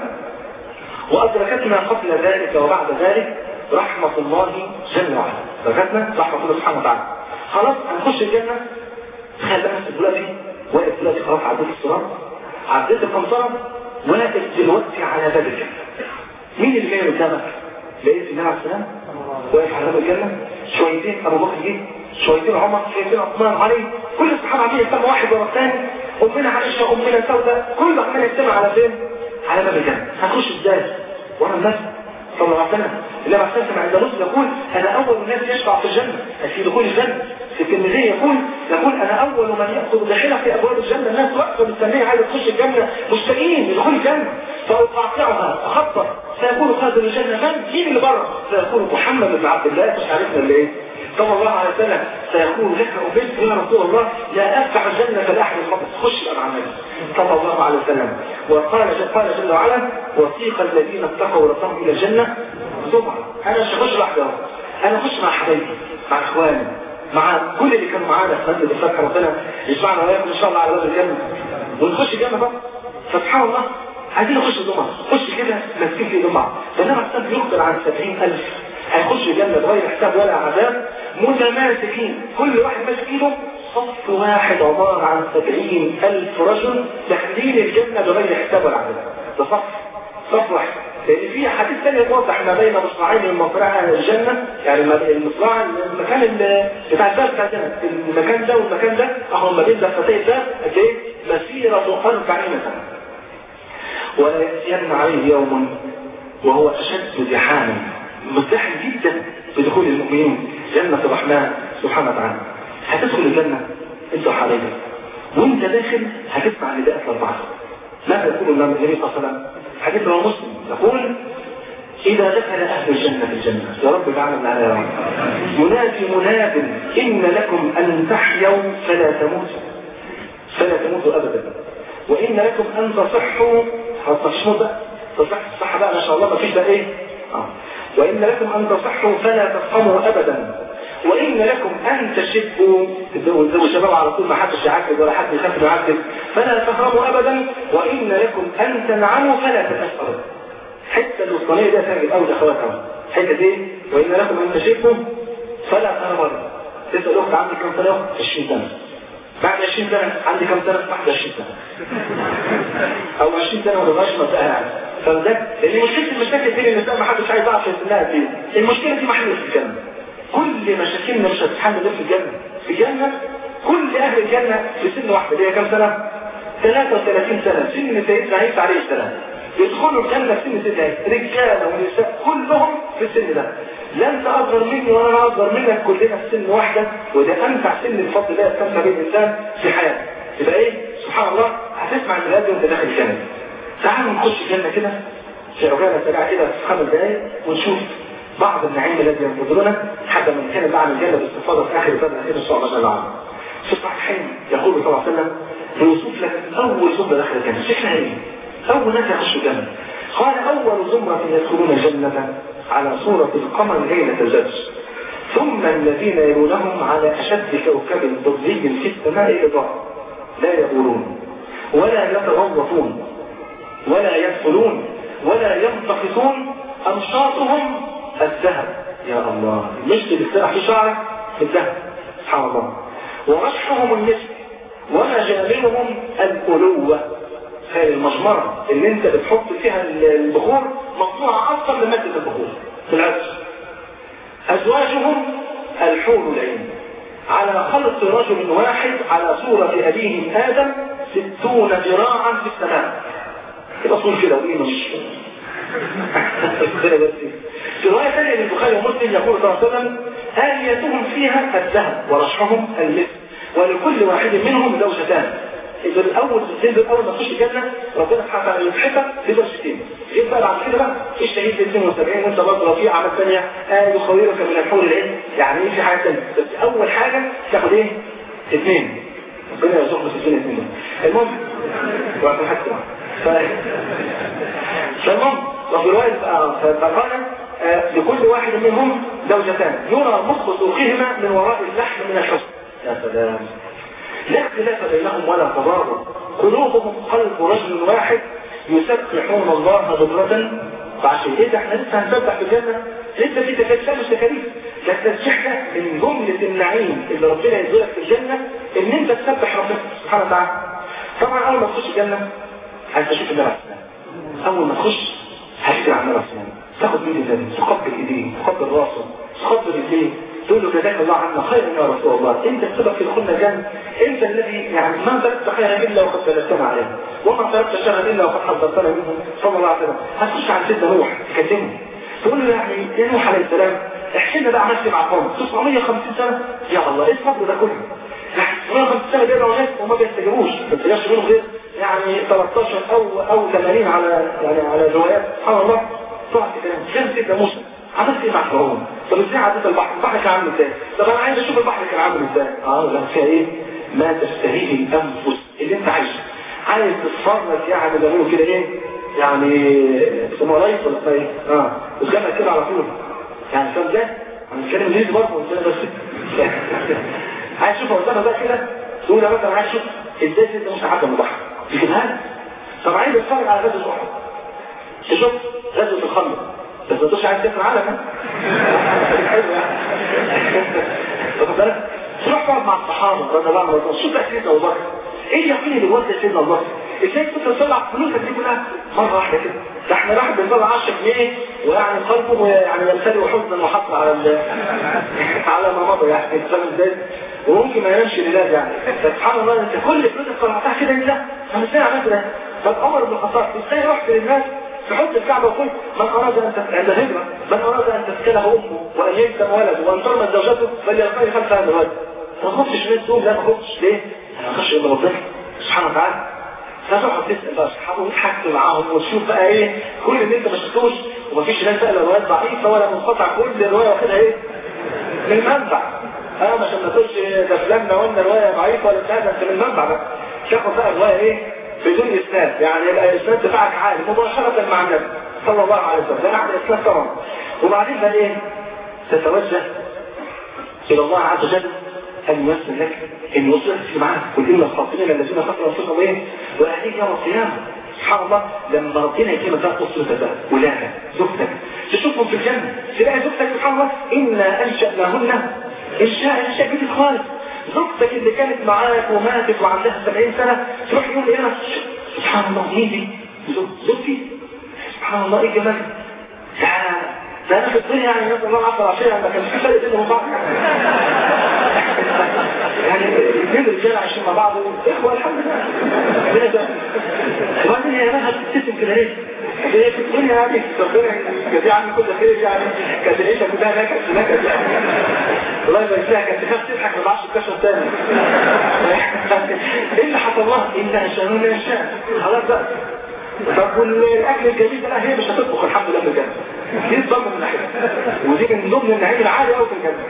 [SPEAKER 1] وادركتنا قبل ذلك وبعد ذلك رحمه الله جل وعلا. دركتنا رحمه الله سبحانه وتعالى. خلاص هنخش الجنه. تخيل بقى دلوقتي واقف دلوقتي خلاص عديت الصراط، عديت القنطره، واقف دلوقتي على باب الجنه. مين اللي جاي قدامك؟ لقيت النبي عليه السلام واقف على باب الجنه، شويتين ابو بكر جه، شويتين عمر، شويتين عثمان، علي، كل الصحابه عمالين يجتمعوا واحد ورا الثاني، امنا عائشه، امنا سوده، كل عمال يجتمع على فين؟ على باب الجنه. هنخش ازاي؟ ورا الناس صلى الله عليه وسلم. النبي عليه السلام عند مسلم يقول: انا اول الناس يشفع في الجنه في دخول الجنه. في الترمذي يقول انا اول من ياخذ داخله في ابواب الجنه. الناس واقفه مستنيه عايزه تخش الجنه، مشتاقين لدخول الجنه، فاقاطعها اخبط فيقول خازن الجنه: مين اللي بره؟ فيقول: محمد بن عبد الله. مش عارفنا اللي ايه صلى الله عليه وسلم. فيقول: لك أبيت يا رسول الله لا أفتح الجنة لأحد الخبر. خش بقى مع النبي صلى الله عليه وسلم. وقال جل وعلا: وثيق الذين اتقوا ربهم إلى الجنة زمرا. أنا مش هخش لوحدي، أنا هخش مع حبايبي، مع إخواني، مع كل اللي كانوا معانا في مسجد الفتح. ربنا يجمعنا وياكم إن شاء الله على باب الجنة ونخش الجنة بقى. فسبحان الله عايزين نخش زمرا، خش كده ماسكين في زمرا. فإنما السبب يخبر عن 70,000 هيخش الجنة بغير حساب ولا عذاب، متماسكين، كل واحد ماسك ايده، صف واحد عبارة عن 70,000 رجل داخلين الجنة بغير حساب ولا عذاب. ده صف واحد. لأن في حديث ثاني يوضح ما بين مصراعين من مصراع الجنة، يعني المصراع المكان بتاع الباب بتاع الجنة، المكان ده والمكان ده اهو ما بين دفتي الباب قد ايه؟ مسيرة 40 سنة. ولا يأتين عليه يوم وهو أشد زحاما، مزدحم جدا بدخول المؤمنين جنة الرحمن سبحانه وتعالى. هتدخل الجنة انت وحبايبك، وانت داخل هتسمع نداء الأربعة. ماذا يقول النبي صلى الله عليه وسلم؟ حديث رواه مسلم يقول: إذا دخل أهل الجنة في الجنة، يا رب تعالى معنا يا رب، ينادي مناد: إن لكم أن تحيوا فلا تموتوا أبدا، وإن لكم أن تصحوا. تصح بقى، الصحة بقى ما شاء الله ما فيش بقى إيه؟ وإن لكم أن تصحوا فلا تفهموا أبدا، وإن لكم أن تشبوا، تبدأوا شباب على طول ما حدش يعكس ولا حد يخاف يعكس، فلا تفهموا أبدا، وإن لكم أن تنعموا فلا تتأثروا. حتى الوسطانية دي هتعجب أول أخواتها. حتة دي وإن لكم أن تشبوا فلا تهربوا. تسأل أخت عندي كم سنة؟ 20 سنة. بعد 20 سنة عندي كم سنة؟ 21 سنة. أو 20 سنة وما بقاش مسألة يعني. فده لأن مشكلة المشاكل دي النساء ما حدش عايز يعرف يسمعها فيه. المشكلة دي محلول في الجنة. كل مشاكلنا مش هتتحل غير في الجنة. في الجنة كل أهل الجنة في سن واحدة. دي كم سنة؟ 33 سنة. سن سيدنا عيسى عليه السلام. يدخلوا الجنة في سن سيدنا عيسى. رجالة ونساء كلهم في السن ده. لا انت اصغر مني ولا انا اصغر منك، كلنا في سن واحدة. وده امتع سن الفضل ده يستمتع به الانسان في حياته. يبقى ايه؟ سبحان الله هتسمع الميلاد وانت داخل الجنة. تعالوا نخش الجنة كده في عجالة سريعة كده في 5 دقايق ونشوف بعض النعيم الذي ينتظرنا حتى من كان بعد الجنة باستفاضة في آخر سنة كده إن شاء الله جل وعلا. في الصحيحين يقول صلى الله عليه وسلم بيوصف لك أول زمرة داخل الجنة شكلها إيه؟ أول ناس يخشوا الجنة. قال أول زمرة يدخلون الجنة على صورة القمر ليلة البدر، ثم الذين يلونهم على أشد كوكب ضري في السماء إضاءة، لا يغورون ولا يتغوطون ولا يدخلون ولا ينتقصون، أمشاطهم الذهب. يا الله، المشط اللي بتسرح في شعرك في الذهب سبحان الله. ورشحهم المسك ومجاملهم الألوة. هذه المجمرة اللي انت بتحط فيها البخور مصنوعة أكثر من مادة البخور في العطر. أزواجهم الحور العين على خلق رجل واحد على صورة أبيهم آدم 60 ذراعا في السماء. يبقى صور كده وإيه مش في رواية ثانية للبخاري ومسلم يقول صلى الله عليه وسلم آليتهم فيها الذهب ورشحهم المسك ولكل واحد منهم زوجتان. إذا الأول ما تخش الجنة ربنا سبحانه وتعالى يضحكك بزوجتين. جيت بقى بعد كده بقى الشهيد ب 72 وانت برضه في أعمال ثانية يخيرك من الحور العين. يعني ايه في حاجة ثانية؟ بس أول حاجة تاخد ايه؟ 2. ربنا يرزقنا في الدنيا 2. المهم وعشان حاجة فالمهم وفي رواية فقال لكل واحد منهم زوجتان يرى مخ سوقهما من وراء اللحم من الحسن. يا سلام، لا اختلاف بينهم ولا تضارب، قلوبهم قلب رجل واحد يسبحون الله بكرة وعشية. ايه ده احنا لسه هنسبح في الجنة؟ لسه في تكاليف مش تكاليف. ده التسبيح ده من جملة النعيم اللي ربنا يديلك في الجنة ان انت تسبح ربنا سبحانه وتعالى. طبعا اول ما تخش الجنة هتشوف النبي عليه السلام. اول ما تخش هتشوف عن النبي عليه السلام، تاخد بيد النبي، تقبل ايديه، تقبل راسه، تقبل رجليه، تقول له جزاك الله عنا خيرا يا رسول الله، انت السبب في دخولنا الجنة، انت الذي يعني ما تركت خيرا الا وقد دلتنا عليه، وما تركت شرا الا وقد حذرتنا منه صلى الله عليه وسلم. هتخش على سيدنا نوح تكلمه تقول له يعني يا نوح عليه السلام احكي لنا بقى عملت مع قوم 950 سنه يا الله، ايه الصبر ده كله؟ يعني 950 سنه بيدعوا ناس وما بيستجيبوش، ما بيستجيبش منهم غير يعني 13 او 80 على روايات سبحان الله. تقعد تكلم كان سيدنا موسى عملت ايه مع فرعون؟ طب ازاي عديت البحر؟ البحر كان عامل ازاي؟ طب انا عايز اشوف البحر كان عامل ازاي؟ لا فيها ايه؟ ما تستهيه الانفس اللي انت عايز تتفرج يعني بيعملوا كده ايه؟ يعني اسمه لايف ولا ايه؟ والجمع كده على طول يعني فاهم ازاي؟ هنتكلم انجليزي برضه بس عايز تشوف قدامك بقى كده تقول يا مثلا عايز اشوف ازاي سيدنا موسى عدى من البحر يجيبها لك. طب عايز اتفرج على غزوه احد، تشوف غزوه الخندق، بس ما تقولش عايز تسمع عنها واخد بالك؟ تروح تقعد مع الصحابه رضي الله عنهم، شوف بقى سيدنا ابو بكر ايه اليقين اللي وصل سيدنا ابو بكر؟ ازاي كنت تطلع فلوسك دي كلها مره واحده كده؟ ده احنا واحد بنطلع 10 جنيه ويعني قلبه يعني يمتلئ حزنا وحسرا على ما مضى يعني فاهم ازاي؟ وممكن ما ينامش لله يعني. سبحان الله انت كل فلوسك طلعتها كده لله، طب ازاي عملت ده؟ طب عمر بن الخطاب ازاي رحت للناس تحط الكعبه وقلت من اراد ان عند الهجره من اراد ان تسكنه امه وان يلزم ولده وان ترمى زوجته فليرتقي 5 هذا الولد. ما تخطش الناس دول، لا ما تخطش ليه؟ انا اخش الى ربنا سبحانه وتعالى. فتقعد تسال بقى اصحابه وتحكي معاهم وتشوف بقى ايه كل اللي انت ما شفتوش، ومفيش ناس بقى لا روايات ضعيفه ولا منقطع، كل روايه واخدها ايه؟ من المنبع. مش ما تقولش ده فلان قلنا روايه ضعيفه ولا بتاع، انت من المنبع بقى تاخد بقى روايه ايه؟ بدون اسناد، يعني يبقى الاسناد بتاعك عالي مباشره مع النبي صلى الله عليه وسلم، ده معنى الاسناد طبعا. وبعدين بقى ايه؟ تتوجه الى الله عز وجل ان ييسر لك ان يصلح معاك. قل ان الخاسرين الذين خسروا انفسهم ايه؟ واهليهم يوم القيامه. سبحان الله لما ربنا يكرمك بقى اسرتك بقى ولادك زوجتك تشوفهم في الجنه تلاقي زوجتك سبحان الله انا انشاناهن انشاء جديد خالص. زوجتك اللي كانت معاك وماتت وعندها 70 سنه تروح يوم القيامه سبحان الله مين دي؟ زوجتي. سبحان الله ايه الجمال ده انا في الدنيا يعني نسال الله 10 عشان ما كانش في فرق بينهم وبعض يعني الاثنين رجاله عايشين مع بعض اخوه الحمد لله. وبعدين هي مالها بتبتسم كده ليه؟ هي في الدنيا يعني ربنا يجزيها عني كل خير يعني كانت العيشه كلها نكد يعني الله يبارك فيها كانت تخاف تضحك ما تعرفش تكشف تاني. ايه اللي حصل لها؟ انها شانون انشاء خلاص بقى. طب والاكل الجميل ده هي مش هتطبخ الحمد لله في الجنه. دي الضمن من ناحيه ودي من ضمن النعيم العالي قوي في الجنه.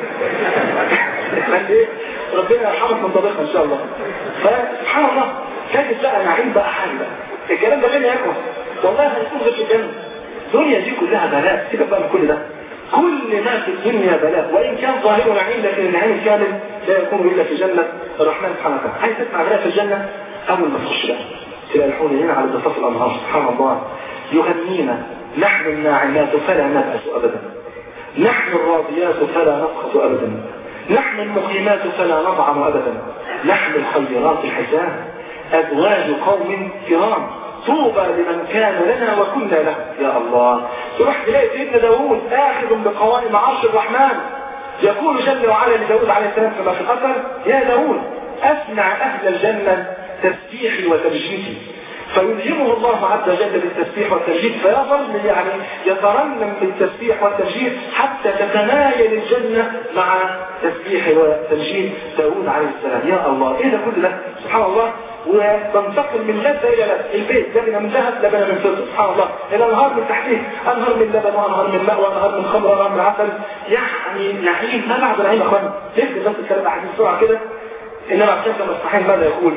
[SPEAKER 1] ايه ربنا يرحمك من طبيخها ان شاء الله. فسبحان الله كانت بقى نعيم بقى حال بقى. الكلام ده فين يا اخوان؟ والله هنكون غير في الجنه. الدنيا دي كلها بلاء. سيبك بقى من كل ده. كل ما في الدنيا بلاء وان كان ظاهره نعيم لكن النعيم الكامل لا يكون الا في جنه الرحمن سبحانه وتعالى. عايز تسمع بلاء في الجنه اول ما تخش بقى تلاقي الحوريين على ضفاف الانهار سبحان الله يغنينا نحن الناعمات فلا نبأس ابدا نحن الراضيات فلا نسخط ابدا نحن المقيمات فلا نطعم ابدا نحن الخيرات الحسان ازواج قوم كرام طوبى لمن كان لنا وكنا له. يا الله تروح تلاقي سيدنا داوود اخذ بقوائم عرش الرحمن يقول جل وعلا لداوود عليه السلام كما في الاثر يا داوود اسمع اهل الجنه تسبيحي وتمجيدي فيلهمه الله عز وجل بالتسبيح والتمجيد فيظل يعني يترنم بالتسبيح والتمجيد حتى تتمايل الجنة مع تسبيح وتمجيد داوود عليه السلام. يا الله ايه ده كل ده سبحان الله. وتنتقل من لذة الى لذة. البيت لبن من ذهب لبن من فضة سبحان الله. الانهار من تحتيه انهار من لبن وانهار من ماء وانهار من خمر وانهار من عسل. يعني نعيم ما بعد نعيم يا اخوان. تكتب بس الكلام احاديث بسرعه كده. انما عشان كما الصحيح ماذا يقول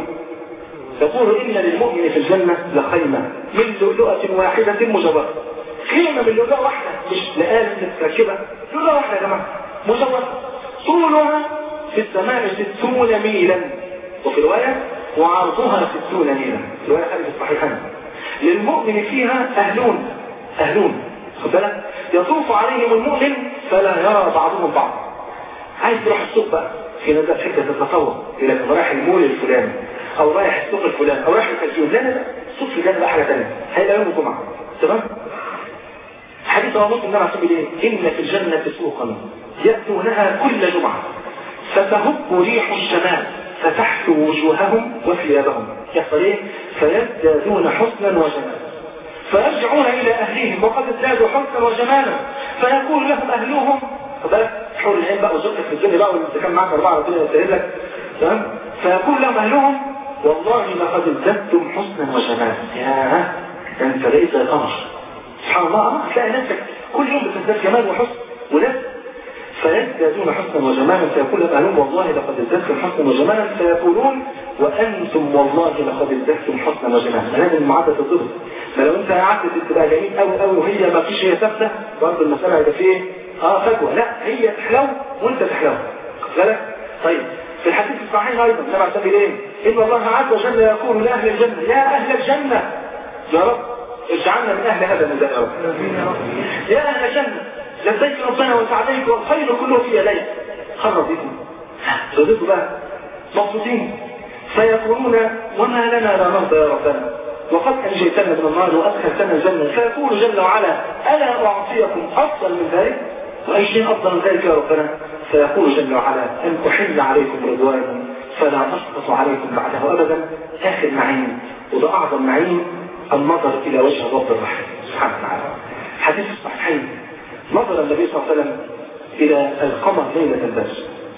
[SPEAKER 1] إن للمؤمن في الجنة لخيمة من لؤلؤة واحدة مجوفة. خيمة من لؤلؤة واحدة مش لآلة متركبة لؤلؤة واحدة يا جماعة مجوفة طولها في السماء 60 ميلا وفي رواية وعرضها 60 ميلا. رواية خارج الصحيحين. للمؤمن فيها أهلون خد بالك يطوف عليهم المؤمن فلا يرى بعضهم بعض. عايز تروح السوق بقى في نزل حتة تتصور إلى رايح المول الفلاني او رايح السوق الفلاني او رايح الفلجون. لا السوق في الجنة بقى حاجة تانية هيبقى يوم الجمعة تمام. حديث رسول الله عليه وسلم ان في الجنة سوقا يأتونها كل جمعة فتهب ريح الشمال فتحت وجوههم وثيابهم يحصل ايه فيزدادون حسنا وجمالا فيرجعون الى اهليهم وقد ازدادوا حسنا وجمالا فيقول لهم اهلهم حور العين بقى وزوجتك في الدنيا بقى واللي كان معاك 4 ربنا يسهل لك تمام. فيقول لهم اهلهم والله لقد ازددتم حسنا وجمالا. يا انت لقيت زي قمر سبحان الله. تلاقي نفسك كل يوم بتزداد جمال وحسن ولذة. فيزدادون حسنا وجمالا فيقول لهم اهلهم والله لقد ازددتم حسنا وجمالا فيقولون وانتم والله لقد ازددتم حسنا وجمالا. لازم المعادله تتضبط. ما لو انت قعدت تبقى جميل قوي قوي وهي ما فيش هي ثابته برضه المساله هيبقى فيه فجوه. لا هي تحلو وانت تحلو بالك. طيب في الحديث الصحيح ايضا كما سبيل ايه ان الله عز وجل يقول لاهل الجنه يا اهل الجنه يا رب اجعلنا من اهل هذا النداء يا رب. يا اهل الجنه لبيك ربنا وسعديك والخير كله في يديك خرج بكم رضيتوا بقى مبسوطين. فيقولون وما لنا لا نرضى يا ربنا وقد انجيتنا من النار وادخلتنا الجنه. فيقول جل وعلا الا اعطيكم افضل من ذلك واي شيء افضل من ذلك يا ربنا. فيقول جل وعلا ان احل عليكم رضواني فلا اسقط عليكم بعده ابدا. اخر نعيم وده اعظم نعيم النظر الى وجه الرب الرحيم سبحانه وتعالى. حديث الصحيحين نظر النبي صلى الله عليه وسلم الى القمر ليله البدر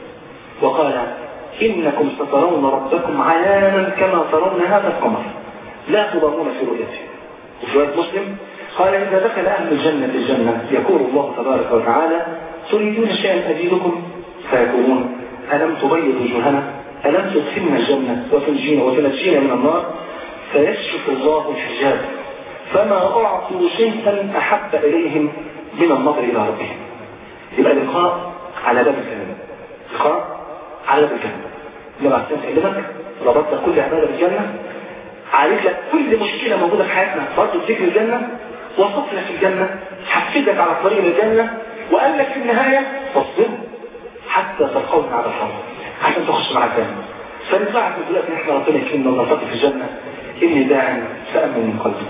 [SPEAKER 1] وقال انكم سترون ربكم عيانا كما ترون هذا القمر لا تضامون في رؤيته. وفي رواية مسلم قال إذا دخل أهل الجنة يقول الله تبارك وتعالى تريدون شيئا أزيدكم فيقولون ألم تبيض وجوهنا ألم تدخلنا الجنة وتنجينا من النار فيكشف الله الحجاب فما أعطوا شيئا أحب إليهم من النظر إلى ربهم. يبقى لقاء على باب الجنة، لقاء على باب الجنة. لما أسلمك ربطت كل عبادة بالجنة، عالج لك كل مشكلة موجودة في حياتنا، برضه ذكر الجنة، وصف لك الجنة، حفزك على طريق الجنة، وقال لك في النهاية فاصبر حتى تلقوني على الحوض عشان تخش مع الجنة. فنطلع في دلوقتي احنا ربنا يكرمنا ونلتقي في الجنة. إني داع فأمن من قلبي.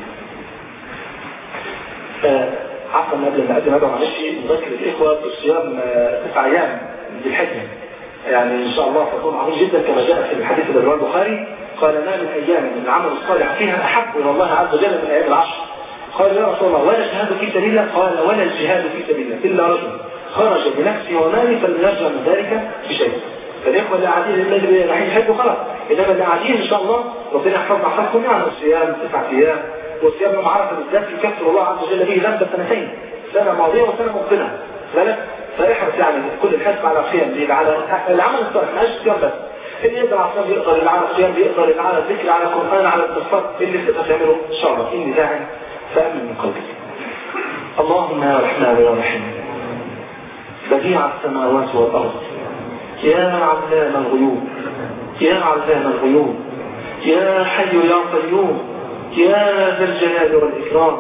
[SPEAKER 1] عفوا قبل ما أقدم هذا معلش نذكر الإخوة بالصيام 9 أيام ذي الحجة، يعني إن شاء الله تكون عظيم جدا كما جاء في الحديث الذي رواه البخاري، قال ما من أيام من العمل الصالح فيها أحب إلى الله عز وجل من أيام العشر. قال يا رسول الله ولا الجهاد في سبيل الله؟ قال ولا الجهاد في سبيل الله إلا رجل خرج بنفسه وماله فلم يرجع من ذلك بشيء. فالإخوة اللي قاعدين اللي رايحين يحبوا خلاص، إنما اللي قاعدين إن شاء الله ربنا يحفظنا حالكم يعني الصيام 9 أيام، والصيام يوم عرفة بالذات يكفر الله عز وجل به ذنب سنتين، سنة ماضية وسنة مقبلة. بالك فاحرص يعني كل الحرص على الصيام دي، على العمل الصالح مش الصيام بس. اللي يقدر على الصيام يقدر، اللي على الصيام بيقدر، اللي على الذكر على القرآن على الاستغفار، اللي تقدر تعمله إن شاء الله. إني داع فأمن من قلبي. اللهم يا رحمن يا رحيم بديع السماوات والأرض، يا علام الغيوب، يا علام الغيوب، يا حي يا قيوم، يا ذا الجلال والإكرام،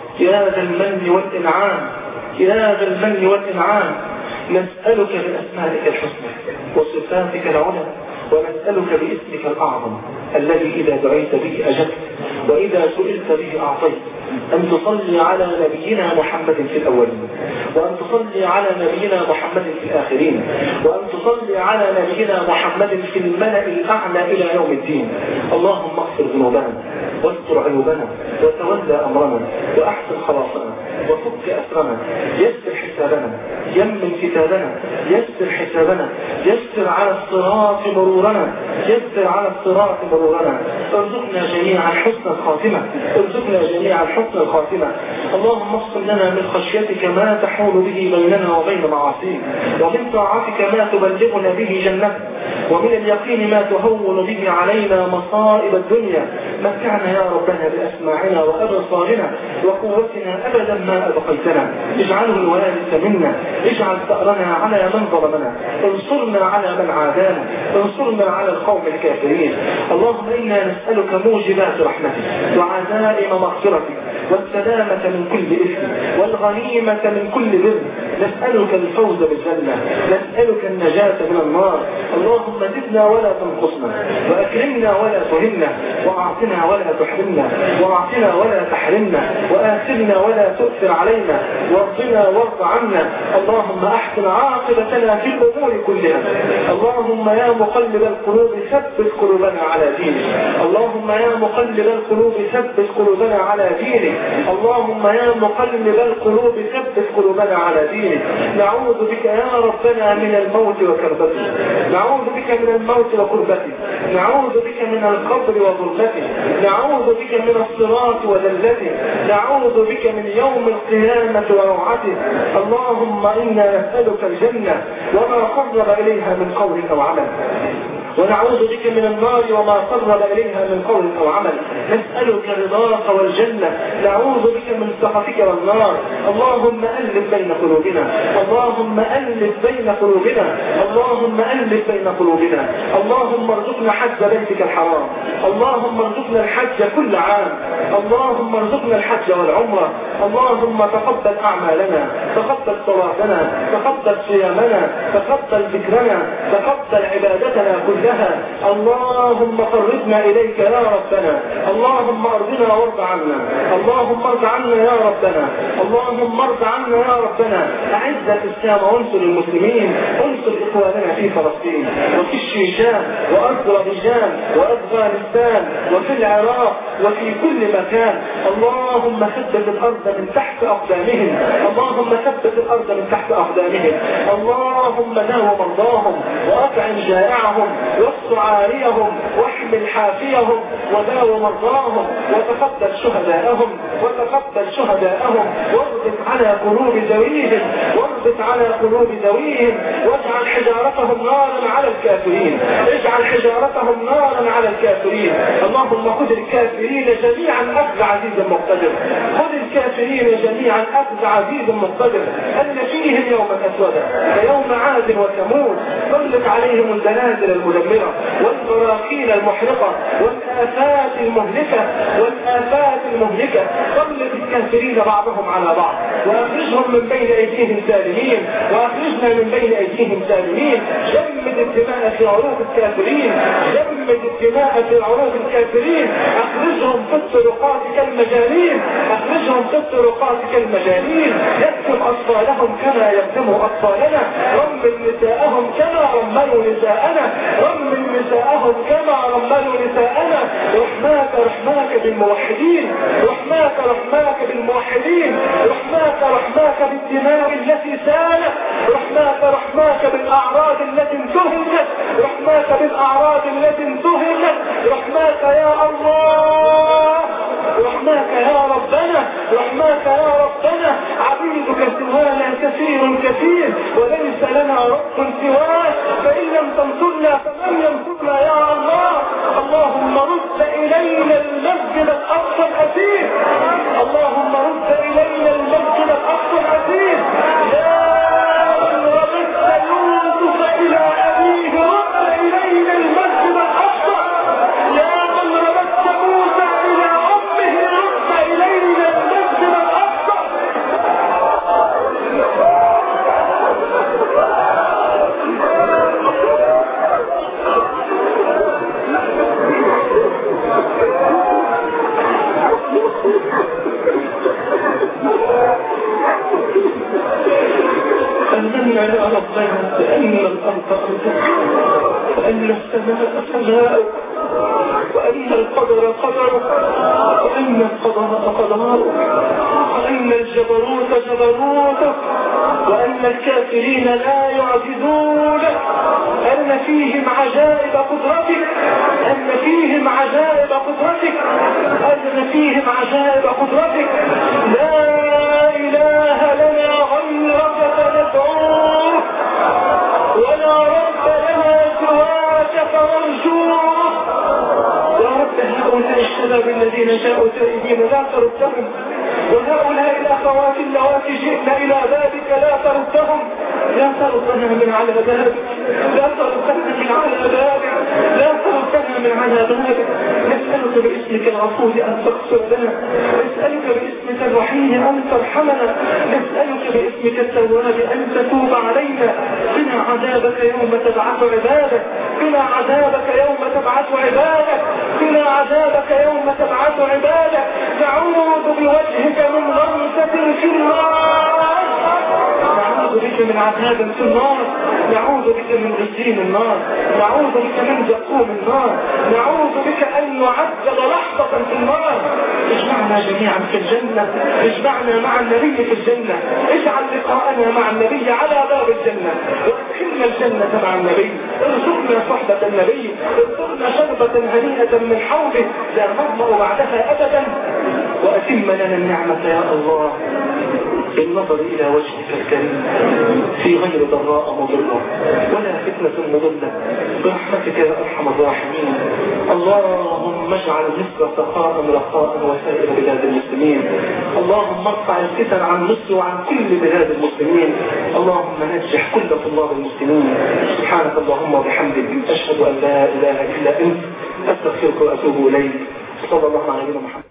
[SPEAKER 1] يا ذا المن والإنعام، يا ذا المن والإنعام، نسألك بأسمائك الحسنى وصفاتك العلى، ونسألك باسمك الأعظم الذي إذا دعيت به أجبت وإذا سئلت به أعطيت، أن تصلي على نبينا محمد في الأولين، وأن تصلي على نبينا محمد في الآخرين، وأن تصلي على نبينا محمد في الملأ الأعلى إلى يوم الدين. اللهم اغفر ذنوبنا واستر عيوبنا وتولى أمرنا وأحسن خلاصنا وفك أسرنا، يسر حسابنا، يمن كتابنا، يسر حسابنا، يسر على الصراط مرورنا، يسر على الصراط مرورنا، ارزقنا جميعا حسن الخاتمة، ارزقنا جميعا حسن الخاتمة. اللهم اقسم لنا من خشيتك ما تحول به بيننا وبين معاصيك، ومن طاعتك ما تبلغنا به جنتك، ومن اليقين ما تهون به علينا مصائب الدنيا. متعنا يا ربنا بأسماعنا وأبصارنا وقوتنا أبدا ما أبقيتنا، اجعله الوارث منا، اجعل ثأرنا على من ظلمنا، انصرنا على من عادانا، انصرنا على القوم الكافرين. اللهم إنا نسألك موجبات رحمتك وعزائم مغفرتك والسلامة من كل إثم والغنيمة من كل بر. نسألك الفوز بالجنة، نسألك النجاة من النار. اللهم زدنا ولا تنقصنا، وأكرمنا ولا تهنا، وأعطنا ولا تحرمنا، وأعطنا ولا تحرمنا، وآثرنا ولا تؤثر علينا، وارضنا وارض عنا. اللهم أحسن عاقبتنا في الأمور كلها. اللهم يا مقلب القلوب ثبت قلوبنا على دينك. اللهم يا مقلب القلوب ثبت قلوبنا على دينك. اللهم يا مقلب القلوب ثبت قلوبنا على دينك. نعوذ بك يا ربنا من الموت وكربته، نعوذ بك من الموت وكربته، نعوذ بك من القبر وظلمته، نعوذ بك من الصراط وذلته، نعوذ بك من يوم القيامة وروعته. اللهم إنا نسألك الجنة وما قرب إليها من قول أو عمل، ونعوذ بك من النار وما قرب إليها من قول أو عمل. نسألك رضاك والجنة، نعوذ بك من سخطك والنار. اللهم ألف بين قلوبنا، اللهم ألف بين قلوبنا، اللهم ألف بين قلوبنا. اللهم ارزقنا حج بيتك الحرام، اللهم ارزقنا الحج كل عام، اللهم ارزقنا الحج والعمرة. اللهم تقبل أعمالنا، تقبل صلاتنا، تقبل صيامنا، تقبل ذكرنا، تقبل عبادتنا كلها. اللهم قربنا إليك يا ربنا، اللهم ارضنا وارض عنا، اللهم ارض عنا يا ربنا، اللهم ارض عنا يا ربنا. أعز الإسلام وانصر المسلمين، انصر إخواننا في فلسطين وفي الشيشان وأذربيجان وأفغانستان وفي العراق وفي كل مكان. اللهم ثبت الأرض من تحت أقدامهم، اللهم ثبت الأرض من تحت أقدامهم. اللهم داو مرضاهم وأطعم جائعهم واقص عاريهم واحمل حافيهم وداو مرضاهم وتقبل شهداءهم، وتقبل شهداءهم، واربط على قلوب ذويهم، واربط على قلوب ذويهم، واجعل حجاب حجارتهم نارا على الكافرين، اجعل حجارتهم نارا على الكافرين. اللهم خذ الكافرين جميعا أخذ عزيز مقتدر، خذ الكافرين جميعا أخذ عزيز مقتدر. أن فيهم يوما أسودا كيوم عاد وثمود، سلط عليهم الزلازل المدمرة والبراكين المحرقة والآفات المهلكة سلط الكافرين بعضهم على بعض وأخرجهم من بين أيديهم سالمين وأخرجنا من بين أيديهم سالمين. جمد الدماء في عروق الكافرين، أخرجهم في الطرقات كالمجانين، يكتم أطفالهم كما يكتم أطفالنا، رمل نساءهم كما رملوا نساءنا. رحماك بالدماء التي سالت، رحماك بالأعراض التي انتهكت، رحماك يا الله، رحماك يا ربنا. عبيدك سوانا كثير وليس لنا رب سواك، فإن لم تنصرنا فمن ينصرنا يا الله. اللهم رد إلينا المسجد الأقصى الأثير، يا من رددت يوسف إلى أبيه، رد إلينا المسجد الأقصى، يا من رددت موسى إلى أمه، رد إلينا المسجد الأقصى. أمنا يا ربنا بأن الأرض أرضك، وأن السماء سماءك، وأن القدر قدرك، وأن القضاء قضاءك، وأن الجبروت جبروتك، وأن الكافرين لا يعجزونك، أن فيهم عجائب قدرتك، لا إله لنا غيرك فندعوك، ولا رب لنا سواك فنرجوك. يا رب هؤلاء الشباب الذين جاءوا تائبين لا تردهم، وهؤلاء الأخوات اللواتي جئن إلى بابك لا تردهم، لا تردنا من على بابك، نسألك باسمك العفو أن تغفر لنا، نسألك باسمك الرحيم أن ترحمنا، نسألك باسمك التواب أن تتوب علينا. قنا عذابك يوم تبعث عبادك، نعوذ بوجهك من غمسة في النار، نعوذ بك من عذاب في النار، نعوذ بك من غسيل النار، نعوذ بك من زقوم النار، نعوذ بك أن نعذب لحظة في النار. اجمعنا جميعا في الجنة، اجمعنا مع النبي في الجنة، اجعل لقاءنا مع النبي على باب الجنة، وادخلنا الجنة مع النبي، ارزقنا صحبة النبي، ارزقنا شربة هنيئة من حوله لا نظمأ بعدها أبدا، وأتم لنا النعمة يا الله بالنظر إلى وجهك الكريم في غير ضراء مضرة ولا فتنة مضلة برحمتك يا أرحم الراحمين. اللهم اجعل مصر سخاء رخاء وسائر بلاد المسلمين، اللهم ارفع الفتن عن مصر وعن كل بلاد المسلمين، اللهم نجح كل طلاب المسلمين. سبحانك اللهم وبحمدك، أشهد أن لا إله إلا أنت، أستغفرك وأتوب إليك. صلى الله عليه وسلم.